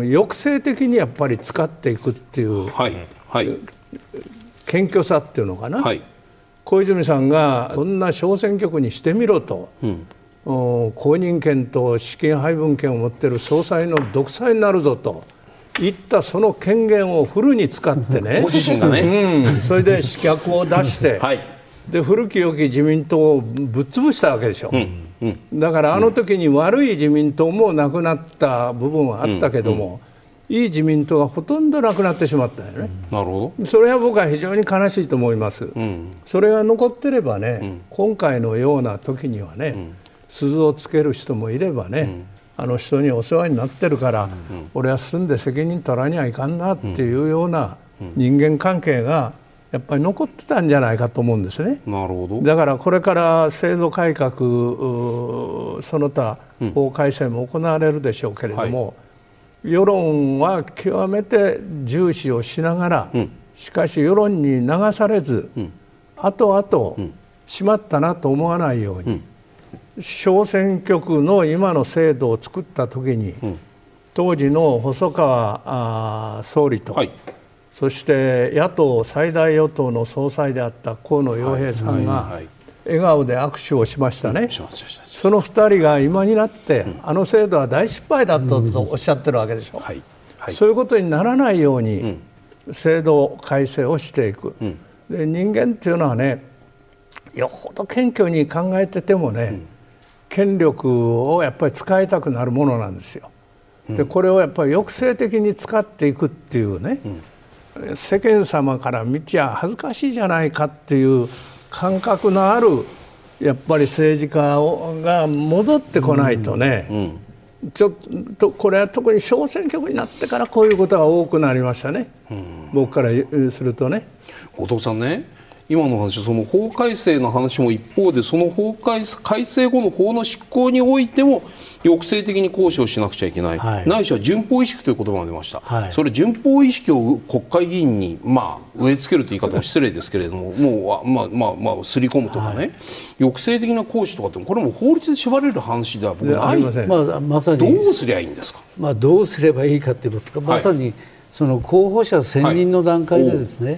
抑制的にやっぱり使っていくっていう、はいはい、謙虚さっていうのかな、はい、小泉さんがそんな小選挙区にしてみろと、うん、公認権と資金配分権を持っている総裁の独裁になるぞといったその権限をフルに使ってね、 ご自身がね、 うん、それで刺客を出して、はい、で古き良き自民党をぶっ潰したわけでしょ、うんうん、だからあの時に悪い自民党もなくなった部分はあったけども、うんうん、いい自民党がほとんどなくなってしまったよね。 なるほど。 それは僕は非常に悲しいと思います、うん、それが残ってればね、うん、今回のような時にはね、うん、鈴をつける人もいればね、うん、あの人にお世話になってるから、うん、俺は住んで責任取らにはいかんなっていうような人間関係がやっぱり残ってたんじゃないかと思うんですね。 なるほど。 だからこれから制度改革、その他法改正も行われるでしょうけれども、はい、世論は極めて重視をしながら、うん、しかし世論に流されず、うん、後々、うん、しまったなと思わないように、うん、小選挙区の今の制度を作った時に、うん、当時の細川総理と、はい、そして野党最大与党の総裁であった河野洋平さんが笑顔で握手をしましたね。そのふたりが今になって、うん、あの制度は大失敗だったとおっしゃってるわけでしょ、うんはいはい、そういうことにならないように制度改正をしていく、うん、で人間っていうのはね、よほど謙虚に考えててもね、うん、権力をやっぱり使いたくなるものなんですよ。でこれをやっぱり抑制的に使っていくっていうね、うん、世間様から見ちゃ恥ずかしいじゃないかっていう感覚のあるやっぱり政治家が戻ってこないとね、うんうん、ちょっとこれは特に小選挙区になってからこういうことが多くなりましたね、うん、僕からするとね。 後藤さんね、今の話、その法改正の話も一方で、その法改改正後の法の執行においても抑制的に行使をしなくちゃいけない、はい、ないしは順法意識という言葉が出ました、はい、それ順法意識を国会議員に、まあ、植え付けるという言い方も失礼ですけれどももう、まあまあまあ、すり込むとかね、はい、抑制的な行使とかってこれも法律で縛れる話では僕ない。 まあ、まさにどうすりゃいいんですか。 まあ、どうすればいいかって言いますか、まさにその候補者選任の段階でですね、はい、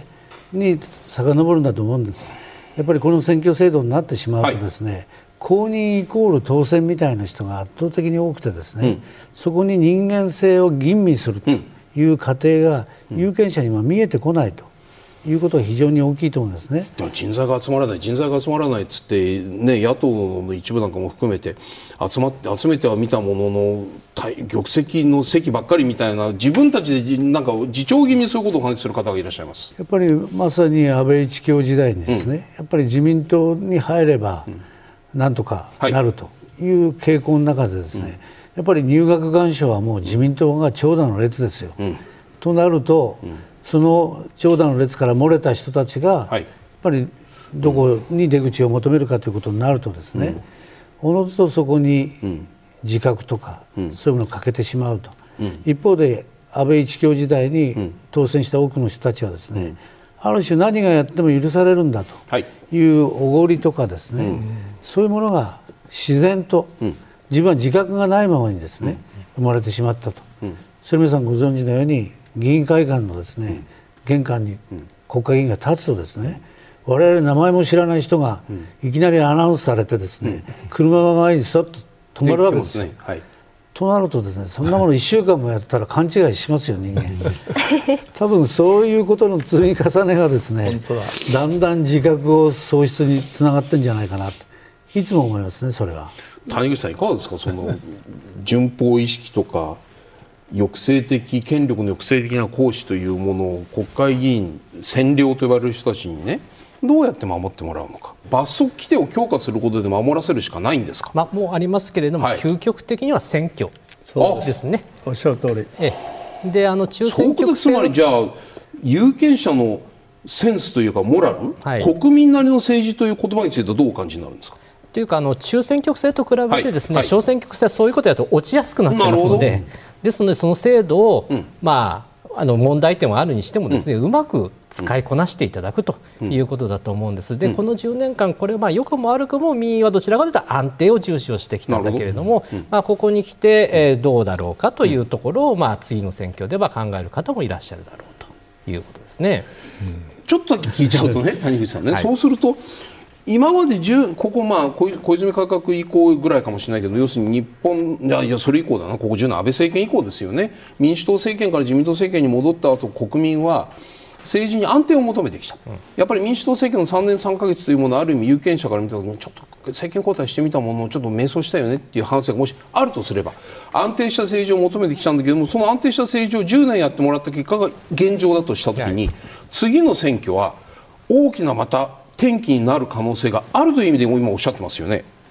に遡るんだと思うんです。やっぱりこの選挙制度になってしまうとですね、はい、公認イコール当選みたいな人が圧倒的に多くてですね、うん、そこに人間性を吟味するという過程が有権者には見えてこないということが非常に大きいと思うんですね。 人材が集まらない人材が集まらないっつって、ね、野党の一部なんかも含めて集まって集めてはみたものの玉石の席ばっかりみたいな、自分たちでなんか自重気味にそういうことを話する方がいらっしゃいます。 やっぱりまさに安倍一強時代にですね、うん、やっぱり自民党に入ればなんとかなるという傾向の中でですね、はい、やっぱり入学願書はもう自民党が長蛇の列ですよ、うん、となると、うん、その長蛇の列から漏れた人たちが、はい、やっぱりどこに出口を求めるかということになるとですね、うん、おのずとそこに自覚とか、うん、そういうものを欠けてしまうと、うん、一方で安倍一強時代に当選した多くの人たちはですね、うん、ある種何がやっても許されるんだというおごりとかですね、うん、そういうものが自然と、うん、自分は自覚がないままにですね、うん、生まれてしまったと、うん、それ皆さんご存知のように議員会館のですね、うん、玄関に国会議員が立つとですね、我々名前も知らない人がいきなりアナウンスされてですね、うん、車が前にそっと止まるわけですよ、ねはい、となるとですね、そんなものいっしゅうかんもやったら勘違いしますよ人間多分そういうことの積み重ねがですね、だんだん自覚を喪失につながってるんじゃないかなといつも思いますね。それは谷口さんいかがですか。その順法意識とか抑制的権力の抑制的な行使というものを国会議員占領と呼ばれる人たちにね、どうやって守ってもらうのか。罰則規定を強化することで守らせるしかないんですか。 まあ、もうありますけれども、はい、究極的には選挙ですね。 おっしゃる通り。 ええ、であの中選挙区制、 つまりじゃあ有権者のセンスというかモラル、はい、国民なりの政治という言葉についてはどうお感じになるんですか。 というかあの中選挙区制と比べてですね、はいはい、小選挙区制はそういうことやと落ちやすくなってますので、ですのでその制度を、うん、まああの問題点はあるにしてもですね、うん、うまく使いこなしていただくということだと思うんです。で、このじゅうねんかんこれはまあ良くも悪くも民意はどちらかというと安定を重視をしてきたんだけれども、うん、まあ、ここに来て、えー、どうだろうかというところを、まあ、次の選挙では考える方もいらっしゃるだろうということですね。 うん、ちょっとだけ聞いちゃうとね谷口さんね、はい、そうすると今までここ、まあ、小泉改革以降ぐらいかもしれないけど、要するに日本いやいやそれ以降だな、ここじゅうねん安倍政権以降ですよね。民主党政権から自民党政権に戻った後、国民は政治に安定を求めてきた、うん、やっぱり民主党政権のさんねんさんかげつというものはある意味有権者から見たときにちょっと政権交代してみたものをちょっと迷走したよねっていう反省がもしあるとすれば、安定した政治を求めてきたんだけども、その安定した政治をじゅうねんやってもらった結果が現状だとしたときに、次の選挙は大きなまた転機になる可能性があるという意味でも今おっしゃってますよね。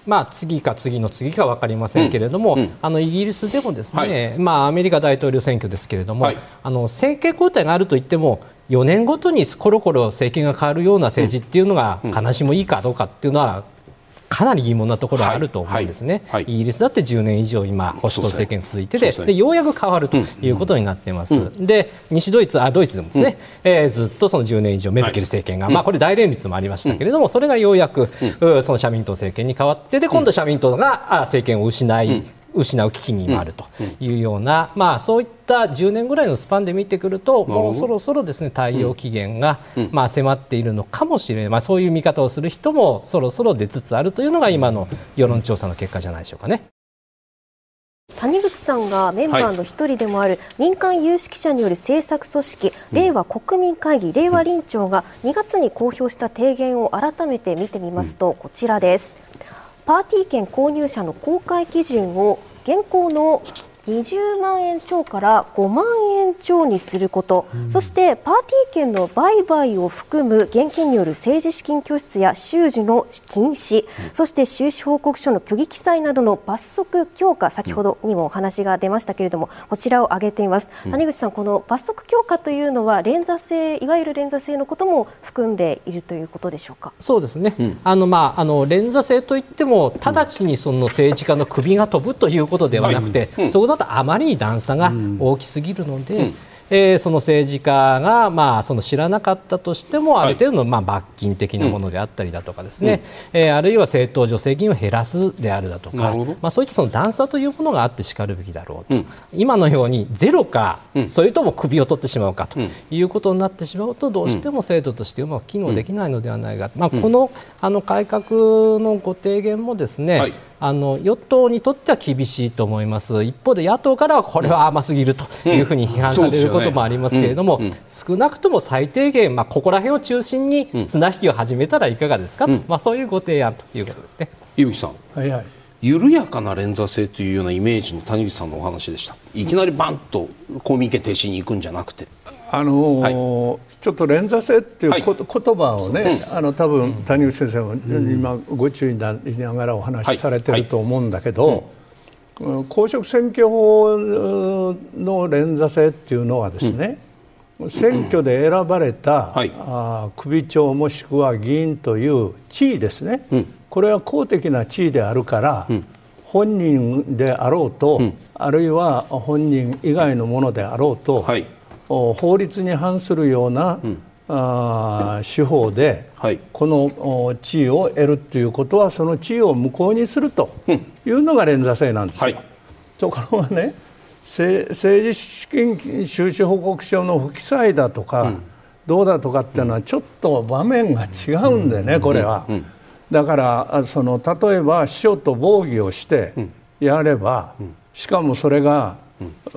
まあ、次か次の次か分かりませんけれども、うんうん、あのイギリスでもですね、はい、まあ、アメリカ大統領選挙ですけれども、はい、あの政権交代があるといってもよねんごとにコロコロ政権が変わるような政治っていうのが必ずしもいいかどうかっていうのはかなり疑問なところがあると思うんですね、はいはい、イギリスだってじゅうねん以上今保守党政権続いて で, でようやく変わるということになっています、うんうん、で西ドイツあドイツでもですね、うん、えー、ずっとそのじゅうねん以上メルケル政権が、はい、まあ、これ大連立もありましたけれども、うん、それがようやく、うん、その社民党政権に変わってで今度社民党が政権を失い、うん、失う危機に今あるというような、うん、まあ、そういったじゅうねんぐらいのスパンで見てくるともうそろそろですね対応期限が、うん、まあ、迫っているのかもしれない、まあ、そういう見方をする人もそろそろ出つつあるというのが今の世論調査の結果じゃないでしょうかね。 谷口さんがメンバーの一人でもある民間有識者による政策組織、令和国民会議令和臨調がにがつに公表した提言を改めて見てみますとこちらです。パーティー券購入者の公開基準を現行のにじゅうまんえん超からごまんえん超にすること、うん、そしてパーティー券の売買を含む現金による政治資金拠出や収受の禁止、うん、そして収支報告書の虚偽記載などの罰則強化、先ほどにもお話が出ましたけれどもこちらを挙げています、うん、谷口さん、この罰則強化というのは連座制、いわゆる連座制のことも含んでいるということでしょうか。 そうですね、うん、あのまあ、あの連座制といっても直ちにその政治家の首が飛ぶということではなくて、うん、そこだとあまりに段差が大きすぎるので、うん、えー、その政治家が、まあ、その知らなかったとしてもある程度の、まあ、罰金的なものであったりだとかですね、うん、えー、あるいは政党助成金を減らすであるだとか、まあ、そういったその段差というものがあってしかるべきだろうと、うん、今のようにゼロか、うん、それとも首を取ってしまうかということになってしまうとどうしても制度としてうまく機能できないのではないか、まあ、この、あの改革のご提言もですね、はい、あの与党にとっては厳しいと思います。一方で野党からはこれは甘すぎるというふうに批判されることもありますけれども、少なくとも最低限、まあ、ここら辺を中心に綱引きを始めたらいかがですかと、うん、まあ、そういうご提案ということですね。 伊吹さん、 はいはい、 緩やかな連座制というようなイメージの谷口さんのお話でした。いきなりバンと公民権停止に行くんじゃなくて、 あのーはい、ちょっと連座制っていう、はい、言葉をね、あの多分谷口先生も今ご注意になりながらお話しされてると思うんだけど、はいはい、公職選挙法の連座制っていうのはですね、うん、選挙で選ばれた、はい、あ首長もしくは議員という地位ですね、うん、これは公的な地位であるから、うん、本人であろうと、うん、あるいは本人以外のものであろうと、はい、法律に反するような、うん、あ手法で、はい、この地位を得るということはその地位を無効にするというのが連座制なんですよ、はい、ところがね、政治資金収支報告書の不記載だとか、うん、どうだとかっていうのはちょっと場面が違うんでね、うん、これは、うん、だからその例えば秘書と合議をしてやれば、うん、しかもそれがうん、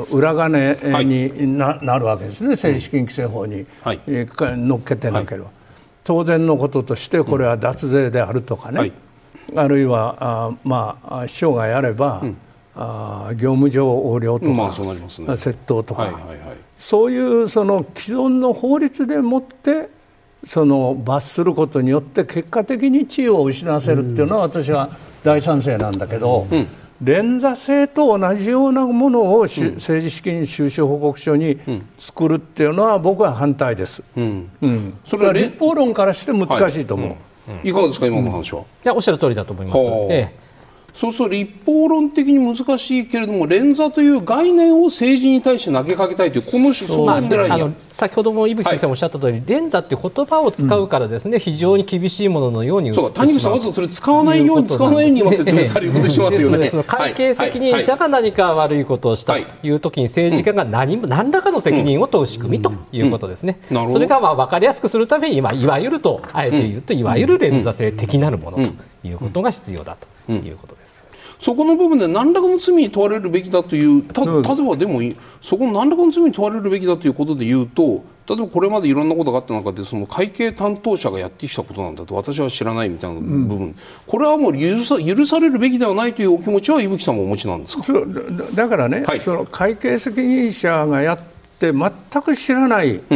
裏金に な,、はい、なるわけですね、政治資金規正法に、はい、乗っけてなければ、はい、当然のこととしてこれは脱税であるとかね、はい、あるいはあ、まあ、秘書がやれば、うん、あ業務上横領とか、まあそうなりますね、窃盗とか、はいはいはい、そういうその既存の法律でもってその罰することによって結果的に地位を失わせるっていうのは私は大賛成なんだけど、うん、連座制と同じようなものを、うん、政治資金収支報告書に作るっていうのは僕は反対です、うんうん、それは立法論からして難しいと思う、はい、 うん、いかがですか今の話は。 いやおっしゃる通りだと思います、ええ、 そうすると立法論的に難しいけれども連座という概念を政治に対して投げかけたいというこのそうまあ、あの先ほども伊吹先生もおっしゃった通り、はい、連座という言葉を使うからですね、うん、非常に厳しいもののように映ってしまう。そう谷口さんまずそれ使わないように使わないように今説明されることしますよね。その会計責任者が何か悪いことをしたというときに政治家が何も何らかの責任を問う仕組みということですね、うんうん、それがまあ分かりやすくするために今いわゆるとあえて言うと、うん、いわゆる連座制的なるものということが必要だということです。 そこの部分で何らかの罪に問われるべきだというた例えばでもそこの何らかの罪に問われるべきだということで言うと、例えばこれまでいろんなことがあった中でその会計担当者がやってきたことなんだと私は知らないみたいな部分、うん、これはもう許さ、許されるべきではないというお気持ちは伊吹さんもお持ちなんですか。 そだからね、はい、その会計責任者がやって全く知らない、うん、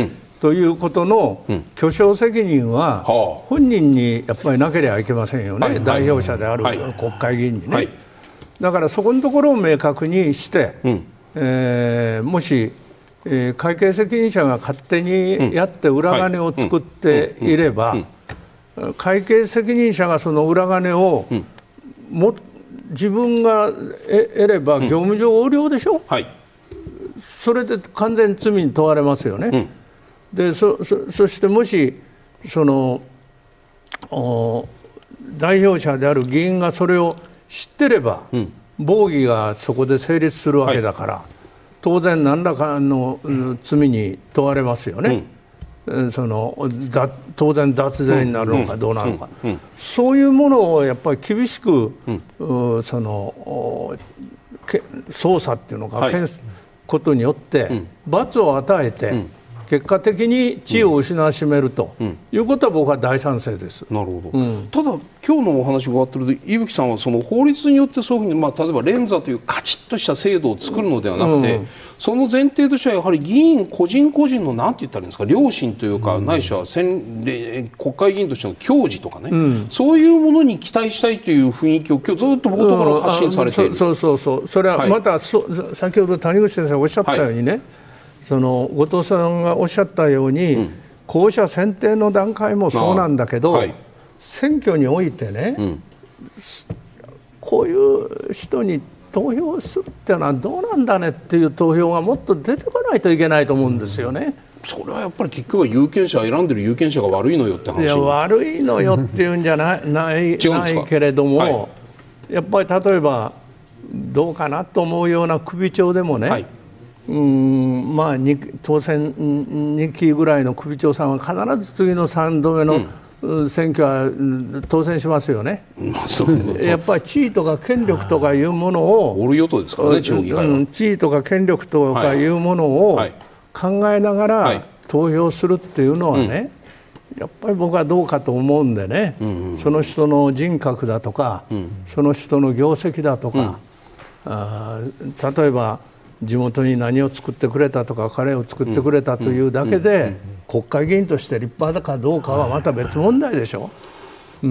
ということの巨匠責任は本人にやっぱりなければいけませんよね、はい、代表者である国会議員にね、はい、だからそこのところを明確にして、うん、えー、もし、えー、会計責任者が勝手にやって裏金を作っていれば、会計責任者がその裏金をも自分が得れば業務上横領でしょ、うん、はい、それで完全に罪に問われますよね、うん、で そ, そ, そしてもしその代表者である議員がそれを知ってれば、うん、傍議がそこで成立するわけだから、はい、当然何らかの罪に問われますよね、うん、そのだ当然脱税になるのかどうなのか、うんうんうん、そういうものをやっぱり厳しく、うん、その捜査っていうのか、はい、ことによって罰を与えて、うん、結果的に地位を失わしめるということは僕は大賛成です。 なるほど、うん、ただ今日のお話を伺っていると伊吹さんはその法律によってそういうふうに、まあ、例えば連座というカチッとした制度を作るのではなくて、うん、その前提としてはやはり議員個人個人の何て言ったらいいんですか、良心というか、うん、ないしは国会議員としての矜持とかね、うん、そういうものに期待したいという雰囲気を今日ずっと冒頭から発信されている、 うん、そうそうそうそれはまた、はい、そ先ほど谷口先生がおっしゃったようにね、はい、その後藤さんがおっしゃったように、うん、候補者選定の段階もそうなんだけど、はい、選挙においてね、うん、こういう人に投票するっていうのはどうなんだねっていう投票がもっと出てこないといけないと思うんですよね、 うん、それはやっぱり結局は有権者選んでる有権者が悪いのよって話。 いや悪いのよっていうんじゃない、ないないけれども、はい、やっぱり例えばどうかなと思うような首長でもね、はい、うーんまあ、当選にきぐらいの首長さんは必ず次のさんどめの選挙は当選しますよね、うん、やっぱり地位とか権力とかいうものをオル与党ですからね、地方議会は、うん、 地位とか権力とかいうものを考えながら投票するっていうのはね、うん、やっぱり僕はどうかと思うんでね、うんうんうん、その人の人格だとか、うん、その人の業績だとか、うん、あ例えば地元に何を作ってくれたとかカレーを作ってくれたというだけで国会議員として立派だかどうかはまた別問題でしょ、うん、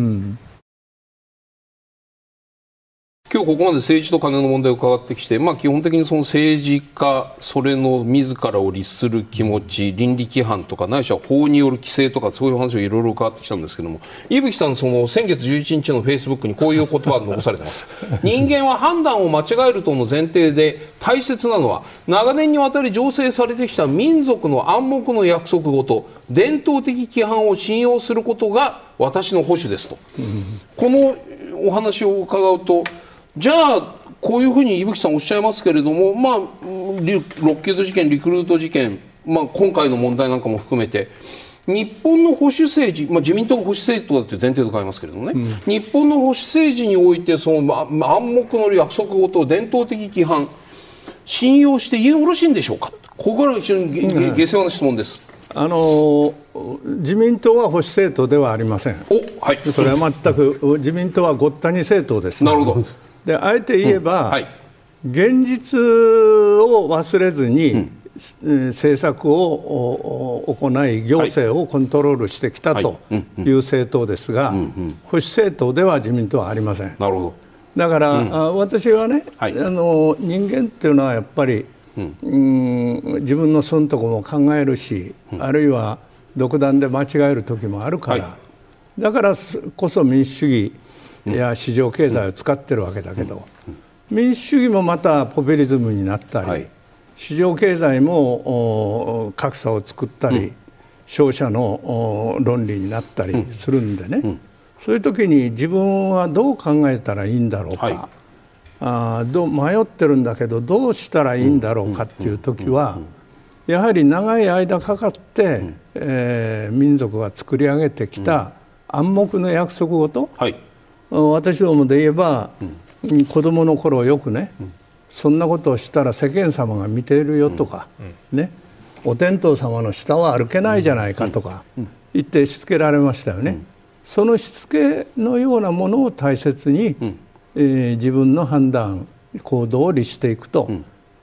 今日ここまで政治と金の問題を伺ってきて、まあ、基本的にその政治家それの自らを律する気持ち、倫理規範とかないしは法による規制とかそういう話をいろいろ伺ってきたんですけども、伊吹さんその先月じゅういちにちのフェイスブックにこういう言葉が残されてます人間は判断を間違えるとの前提で大切なのは長年にわたり醸成されてきた民族の暗黙の約束事、伝統的規範を信用することが私の保守ですと、うん、このお話を伺うと、じゃあこういうふうに伊吹さんおっしゃいますけれども、まあ、ロッキード事件、リクルート事件、まあ、今回の問題なんかも含めて日本の保守政治、まあ、自民党が保守政党だという前提で考えますけれどもね、うん、日本の保守政治においてその、まあ、暗黙の約束事、伝統的規範信用してよろしいんでしょうか。ここから非常に下世話な質問です。 あの自民党は保守政党ではありません。 お、はい、 それは全く自民党はごったに政党です。 なるほど。 であえて言えば、うんはい、現実を忘れずに、うん、政策を行い行政をコントロールしてきたという政党ですが、保守政党では自民党はありません。 なるほど。 だから、うん、私はね、はい、あの人間っていうのはやっぱり、うんうん、自分の損得も考えるし、うん、あるいは独断で間違える時もあるから、はい、だからこそ民主主義や市場経済を使ってるわけだけど、民主主義もまたポピュリズムになったり、はい、市場経済も格差を作ったり、うん、商社の論理になったりするんでね、うんうん、そういう時に自分はどう考えたらいいんだろうか、はい、あどう迷ってるんだけどどうしたらいいんだろうかっていう時はやはり長い間かかって、うんえー、民族が作り上げてきた暗黙の約束事、はい、私どもで言えば、うん、子供の頃よくね、うん、そんなことをしたら世間様が見ているよとか、うんね、お天道様の下は歩けないじゃないかとか言ってしつけられましたよね、うん、そのしつけのようなものを大切に、うんえー、自分の判断行動を律していくと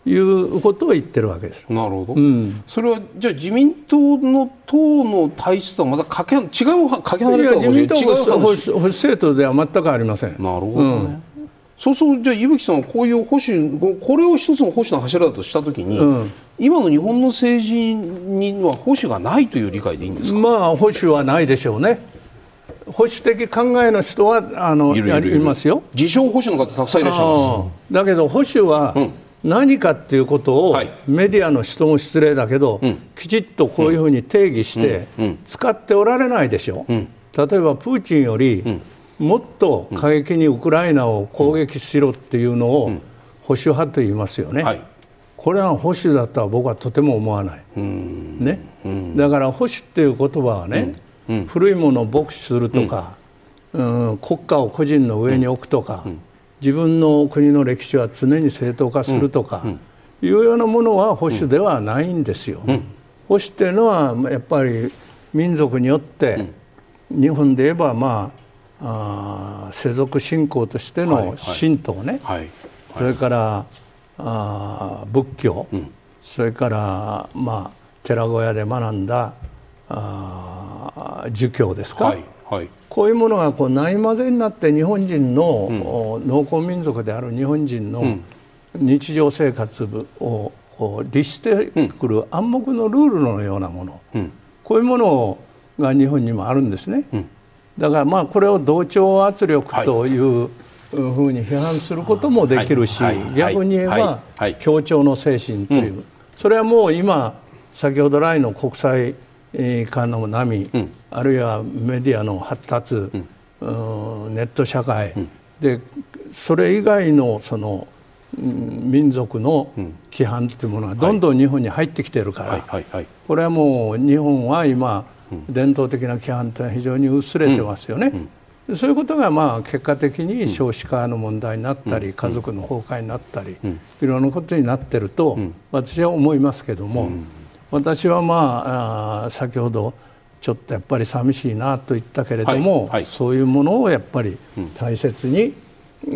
いうことを言ってるわけです。 なるほど、 うん、 それはじゃあ自民党の党の体質とはまたかけ違うかけ離れたかもしれない。 自民党も保守政党では全くありません。 なるほどね、うん、そうそうじゃあ伊吹さんはこういう保守これを一つの保守の柱だとしたときに、うん、今の日本の政治には保守がないという理解でいいんですか。 まあ保守はないでしょうね。保守的考えの人はあのいるいるいるいますよ。 自称保守の方たくさんいらっしゃいます。 だけど保守は何かっていうことを、はい、メディアの人も失礼だけど、うん、きちっとこういうふうに定義して使っておられないでしょ、うん、例えばプーチンよりもっと過激にウクライナを攻撃しろっていうのを保守派と言いますよね、はい、これは保守だとは僕はとても思わない、うんね、うん、だから保守っていう言葉はね、うん、古いものを牧師するとか、うんうん、国家を個人の上に置くとか、うん、自分の国の歴史は常に正当化するとか、うん、いうようなものは保守ではないんですよ、うん、保守っていうのはやっぱり民族によって、うん、日本で言えばまああ世俗信仰としての神道ね、はいはいはい、それからあ仏教、うん、それからまあ寺小屋で学んだあ儒教ですか、はいはい、こういうものがこうないまぜになって日本人の、うん、農耕民族である日本人の日常生活をこう律してくる暗黙のルールのようなもの、うん、こういうものが日本にもあるんですね、うん、だからまあこれを同調圧力というふうに批判することもできるし、はいはい、逆に言えば協調の精神という、うん、それはもう今先ほど来の国際化の波、うん、あるいはメディアの発達、うん、ネット社会、うん、でそれ以外のその民族の規範というものがどんどん日本に入ってきているから、これはもう日本は今伝統的な規範というのは非常に薄れてますよね、うんうん、そういうことがまあ結果的に少子化の問題になったり、うん、家族の崩壊になったり、うん、いろんなことになっていると、うん、私は思いますけども、うん、私はまあ先ほどちょっとやっぱり寂しいなと言ったけれども、はいはい、そういうものをやっぱり大切に、うん、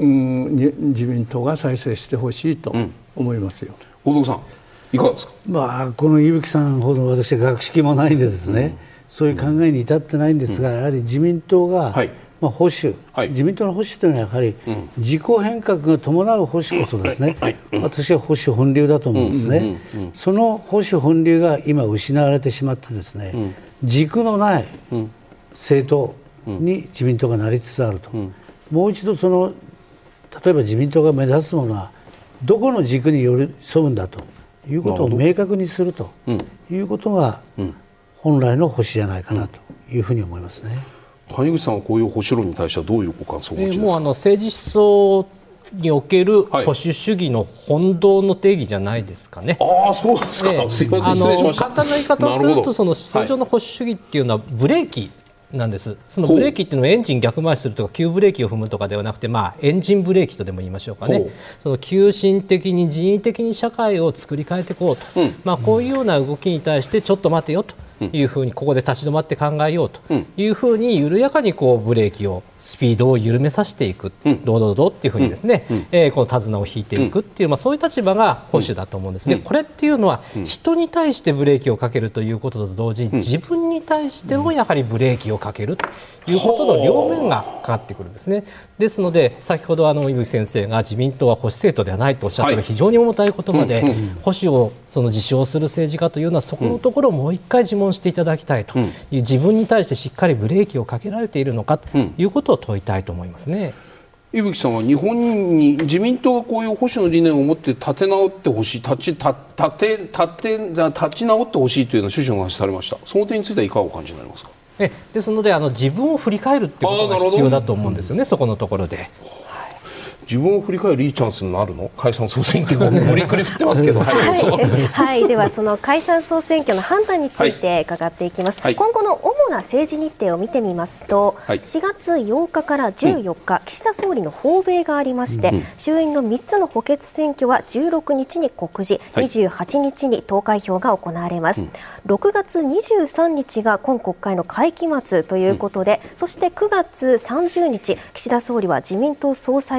自民党が再生してほしいと思いますよ。 大友さんいかがですか。 まあ、この伊吹さんほど私は学識もないんでですね、うん、そういう考えに至ってないんですが、うん、やはり自民党が、はい、まあ、保守、はい、自民党の保守というのはやはり自己変革が伴う保守こそですね、はいはい、私は保守本流だと思うんですね、うんうんうん、その保守本流が今失われてしまってですね、うん、軸のない政党に自民党がなりつつあると、うん、もう一度その例えば自民党が目指すものはどこの軸に寄り添うんだということを明確にするということが本来の保守じゃないかなというふうに思いますね。 谷口さんはこういう保守論に対してはどういうご感想をお持ちですか。 もうあの政治思想における保守主義の本道の定義じゃないですかね。 はい、ああそうですか、えー、すいません失礼しました。 簡単な言い方をするとその思想上の保守主義っていうのはブレーキなんです。そのブレーキっていうのはエンジン逆回しするとか急ブレーキを踏むとかではなくて、まあ、エンジンブレーキとでも言いましょうかね。その急進的に人為的に社会を作り変えていこうと、うん、まあ、こういうような動きに対してちょっと待てよというふうにここで立ち止まって考えようというふうに緩やかにこうブレーキをスピードを緩めさせていく、うん、どうどうどうっていうふうにですね、うん、えー、この手綱を引いていくっていう、まあ、そういう立場が保守だと思うんですね、うん、これっていうのは人に対してブレーキをかけるということと同時に、うん、自分に対してもやはりブレーキをかけるということの両面がかかってくるんですね。ですので先ほどあの井口先生が自民党は保守政党ではないとおっしゃったのは非常に重たい言葉で、はい、うん、保守をその自称する政治家というのはそこのところをもう一回自問していただきたいという、うん、自分に対してしっかりブレーキをかけられているのかということを問いたいと思いますね。 伊吹さんは日本に自民党がこういう保守の理念を持って立て直ってほしい立ち立て立て立ち直ってほしいというような趣旨の話されました。その点についてはいかがお感じになりますか。 えですのであの自分を振り返るってことが必要だと思うんですよね、そこのところで。 自分を振り返るいいチャンスになるの。解散総選挙を無理くり振ってますけど、はいはい、ではその解散総選挙の判断について伺っていきます、はい、今後の主な政治日程を見てみますと、はい、しがつようかからじゅうよっか、うん、岸田総理の訪米がありまして、うん、衆院のみっつの補欠選挙はじゅうろくにちに告示、はい、にじゅうはちにちに投開票が行われます、うん、ろくがつにじゅうさんにちが今国会の会期末ということで、うん、そしてくがつさんじゅうにち岸田総理は自民党総裁としての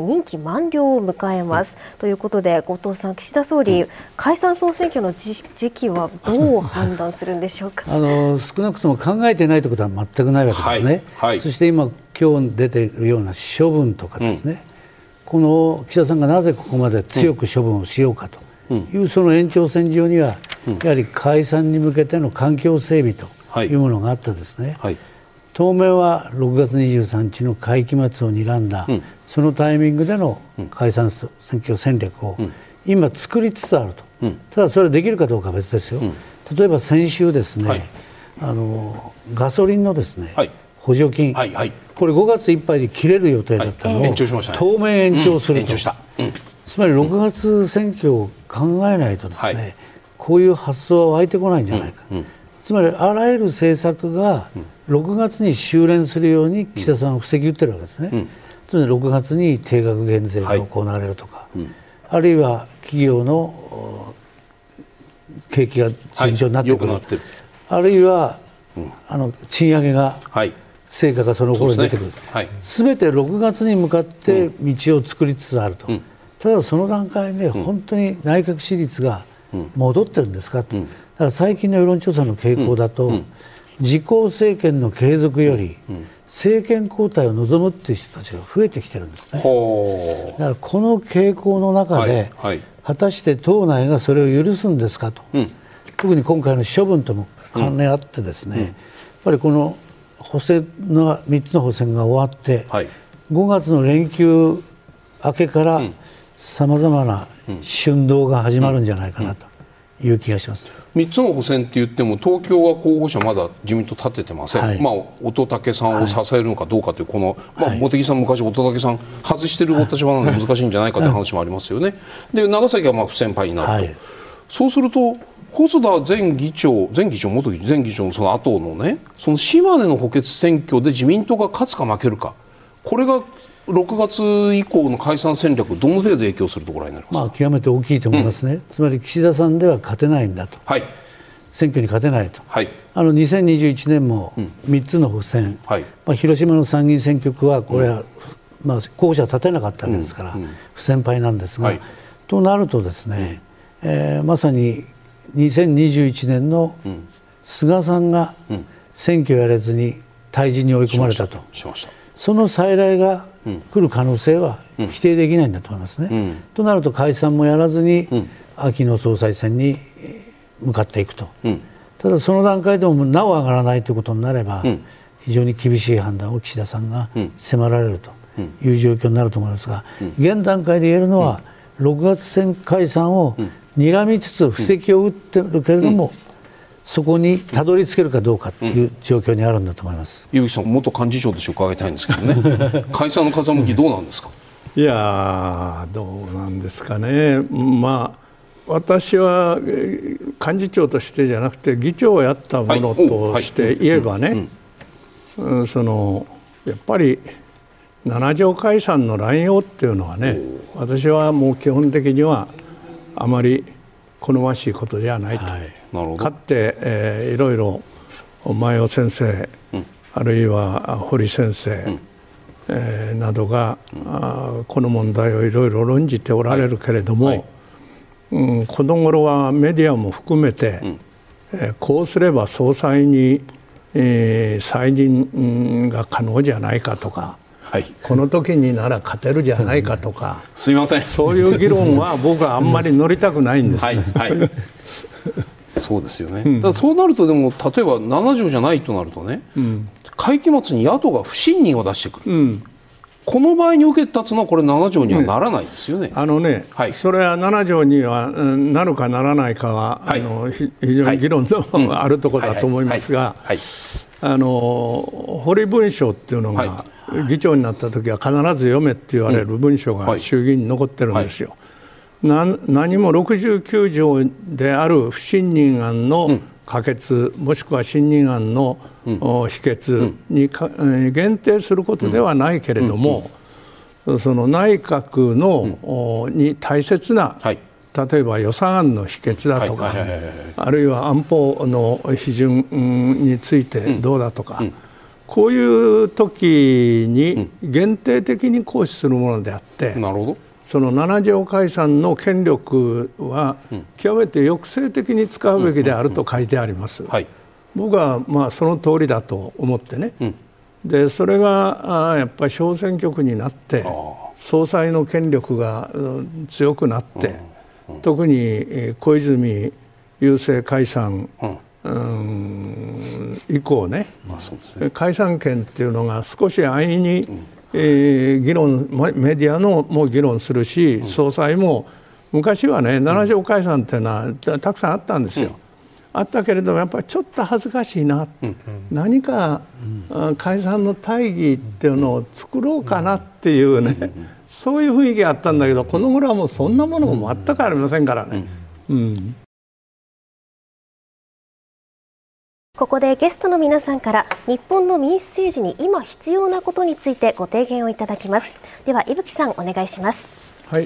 任期満了を迎えます、うん、ということで後藤さん、岸田総理、うん、解散総選挙の時期はどう判断するんでしょうか。 あの少なくとも考えてないということは全くないわけですね、はいはい、そして今今日出ているような処分とかですね、うん、この岸田さんがなぜここまで強く処分をしようかという、うん、その延長線上には、うん、やはり解散に向けての環境整備というものがあってですね、はいはい、当面はろくがつにじゅうさんにちの会期末を睨んだ、うん、そのタイミングでの解散選挙戦略を今作りつつあると、うん、ただそれできるかどうかは別ですよ、うん、例えば先週ですね、はい、あのガソリンのですね、はい、補助金、はいはい、これごがついっぱいで切れる予定だったのを、はい、延長しましたね、当面延長すると、うん、延長した、うん、つまりろくがつ選挙を考えないとですね、はい、こういう発想は湧いてこないんじゃないか、うんうん、つまりあらゆる政策がろくがつに収斂するように岸田さんは布石打ってるわけですね、うん、つまりろくがつに定額減税が行われるとか、はい、うん、あるいは企業の景気が順調になってくる、はい、ってる、あるいは、うん、あの賃上げが、はい、成果がその頃に出てくる、すべ、ね、はい、てろくがつに向かって道を作りつつあると、うん、ただその段階で本当に内閣支持率が戻ってるんですかと、うん、だから最近の世論調査の傾向だと、うんうん、自公政権の継続より政権交代を望むっていう人たちが増えてきてるんですね。だからこの傾向の中で、はいはい、果たして党内がそれを許すんですかと、うん、特に今回の処分とも関連あってですね、うんうん、やっぱりこの補選のみっつの補選が終わって、はい、ごがつの連休明けからさまざまな春動が始まるんじゃないかなという気がします。 みっつの補選って言っても東京は候補者まだ自民党立ててません、はい、まあ、乙武さんを支えるのかどうかというこの、まあ、茂木さん昔乙武さん外してるお立場なので難しいんじゃないかという話もありますよね。で長崎はまあ不先輩になると、はい、そうすると細田前議長前議長元議長前議長のその後のね、その島根の補欠選挙で自民党が勝つか負けるか、これがろくがつ以降の解散戦略どの程度影響するところになりますか。 まあ、極めて大きいと思いますね、うん、つまり岸田さんでは勝てないんだと、はい、選挙に勝てないと、はい、あのにせんにじゅういちねんもみっつの補選、うんはい、まあ、広島の参議院選挙区はこれは、うん、まあ、候補者は立てなかったわけですから、うんうん、不先輩なんですが、はい、となるとですね、うん、えー、まさににせんにじゅういちねんの菅さんが選挙やれずに退陣に追い込まれたと、しました、その再来が来る可能性は否定できないんだと思いますね、うん、となると解散もやらずに秋の総裁選に向かっていくと、うん、ただその段階でもなお上がらないということになれば、うん、非常に厳しい判断を岸田さんが迫られるという状況になると思いますが、うん、現段階で言えるのは、うん、ろくがつ選解散を睨みつつ布石を打ってるけれども、うん、そこにたどり着けるかどうかという状況にあるんだと思います。 井口さん、元幹事長として伺いたいんですけどね解散の風向きどうなんですか。 いやどうなんですかね、まあ、私は幹事長としてじゃなくて議長をやったものとして言えばね、そのやっぱりなな条解散の乱用っていうのはね、私はもう基本的にはあまり好ましいことではないと、はい、なるほど。かって、えー、いろいろ前尾先生、うん、あるいは堀先生、うん、えー、などが、うん、あこの問題をいろいろ論じておられるけれども、はいはい、うん、この頃はメディアも含めて、うん、えー、こうすれば総裁に、えー、再任が可能じゃないかとか、はい、この時になら勝てるじゃないかとか、 うん、すいません、 そういう議論は僕はあんまり乗りたくないんです、はいはい、 そうですよね、うん、ただそうなるとでも例えばなな条じゃないとなるとね、うん、会期末に野党が不信任を出してくる、うん、この場合に受け立つのはこれなな条にはならないですよね、 うん、あのね、はい、それはなな条にはなるかならないかは、はい、あの非常に議論の、はい、あるところだと思いますが、あの堀文書っていうのが、はい、議長になった時は必ず読めって言われる文書が衆議院に残ってるんですよ、はいはい、な何もろくじゅうきゅう条である不信任案の可決、うん、もしくは信任案の、うん、否決にか、うん、限定することではないけれども、うんうん、その内閣の、うん、に大切な、はい、例えば予算案の否決だとか、あるいは安保の批准についてどうだとか、うんうん、 こういう時に限定的に行使するものであって、 うん、なるほど。 そのなな条解散の権力は極めて抑制的に使うべきであると書いてあります。はい、僕はまあその通りだと思ってね、うん、でそれがやっぱり小選挙区になって総裁の権力が強くなって、うんうん、特に小泉郵政解散、うんうん以降ね、まあそうですね、解散権っていうのが少し安易に、うんえー、議論メディアのも議論するし、うん、総裁も昔はねなな条解散っていうのはたくさんあったんですよ、うん、あったけれどもやっぱりちょっと恥ずかしいな、うん、何か、うん、解散の大義っていうのを作ろうかなっていうね、うん、そういう雰囲気があったんだけど、この頃はもうそんなものも全くありませんからね、うんうんここでゲストの皆さんから日本の民主政治に今必要なことについてご提言をいただきます。では伊吹さんお願いします。 はい、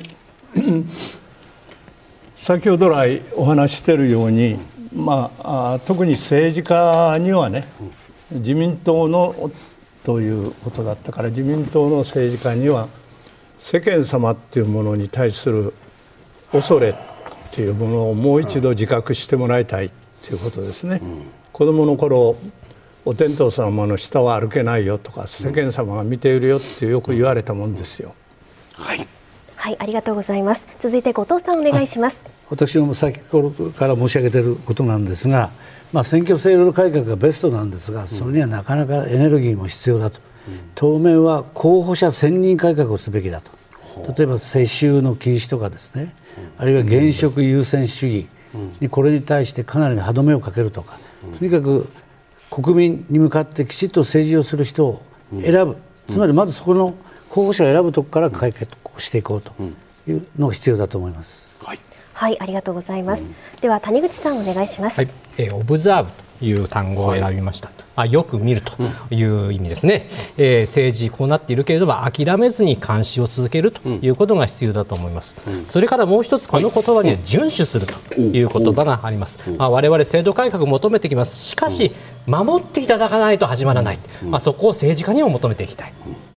先ほど来お話ししているように、まあ、あ特に政治家にはね自民党のということだったから自民党の政治家には世間様っていうものに対する恐れっていうものをもう一度自覚してもらいたいということですね。うん子供の頃お天道様の下は歩けないよとか世間様が見ているよってよく言われたもんですよ。 はい、はい、ありがとうございます。続いて後藤さんお願いします。 私も先ほどから申し上げていることなんですが、まあ、選挙制度改革がベストなんですがそれにはなかなかエネルギーも必要だと、うん、当面は候補者選任改革をすべきだと、うん、例えば世襲の禁止とかですね、うん、あるいは現職優先主義にこれに対してかなりの歯止めをかけるとか、とにかく国民に向かってきちっと政治をする人を選ぶ、うん、つまりまずそこの候補者を選ぶところから解決していこうというのが必要だと思います。 はい、はい、ありがとうございます。うん、では谷口さんお願いします。 はい、えー、オブザーブという単語を選びました。はい、あよく見るという意味ですね。うん、えー、政治こうなっているけれども諦めずに監視を続けるということが必要だと思います。うん、それからもう一つこの言葉には遵守するという言葉があります。まあ、我々制度改革を求めてきます。しかし守っていただかないと始まらない。まあ、そこを政治家にも求めていきたい。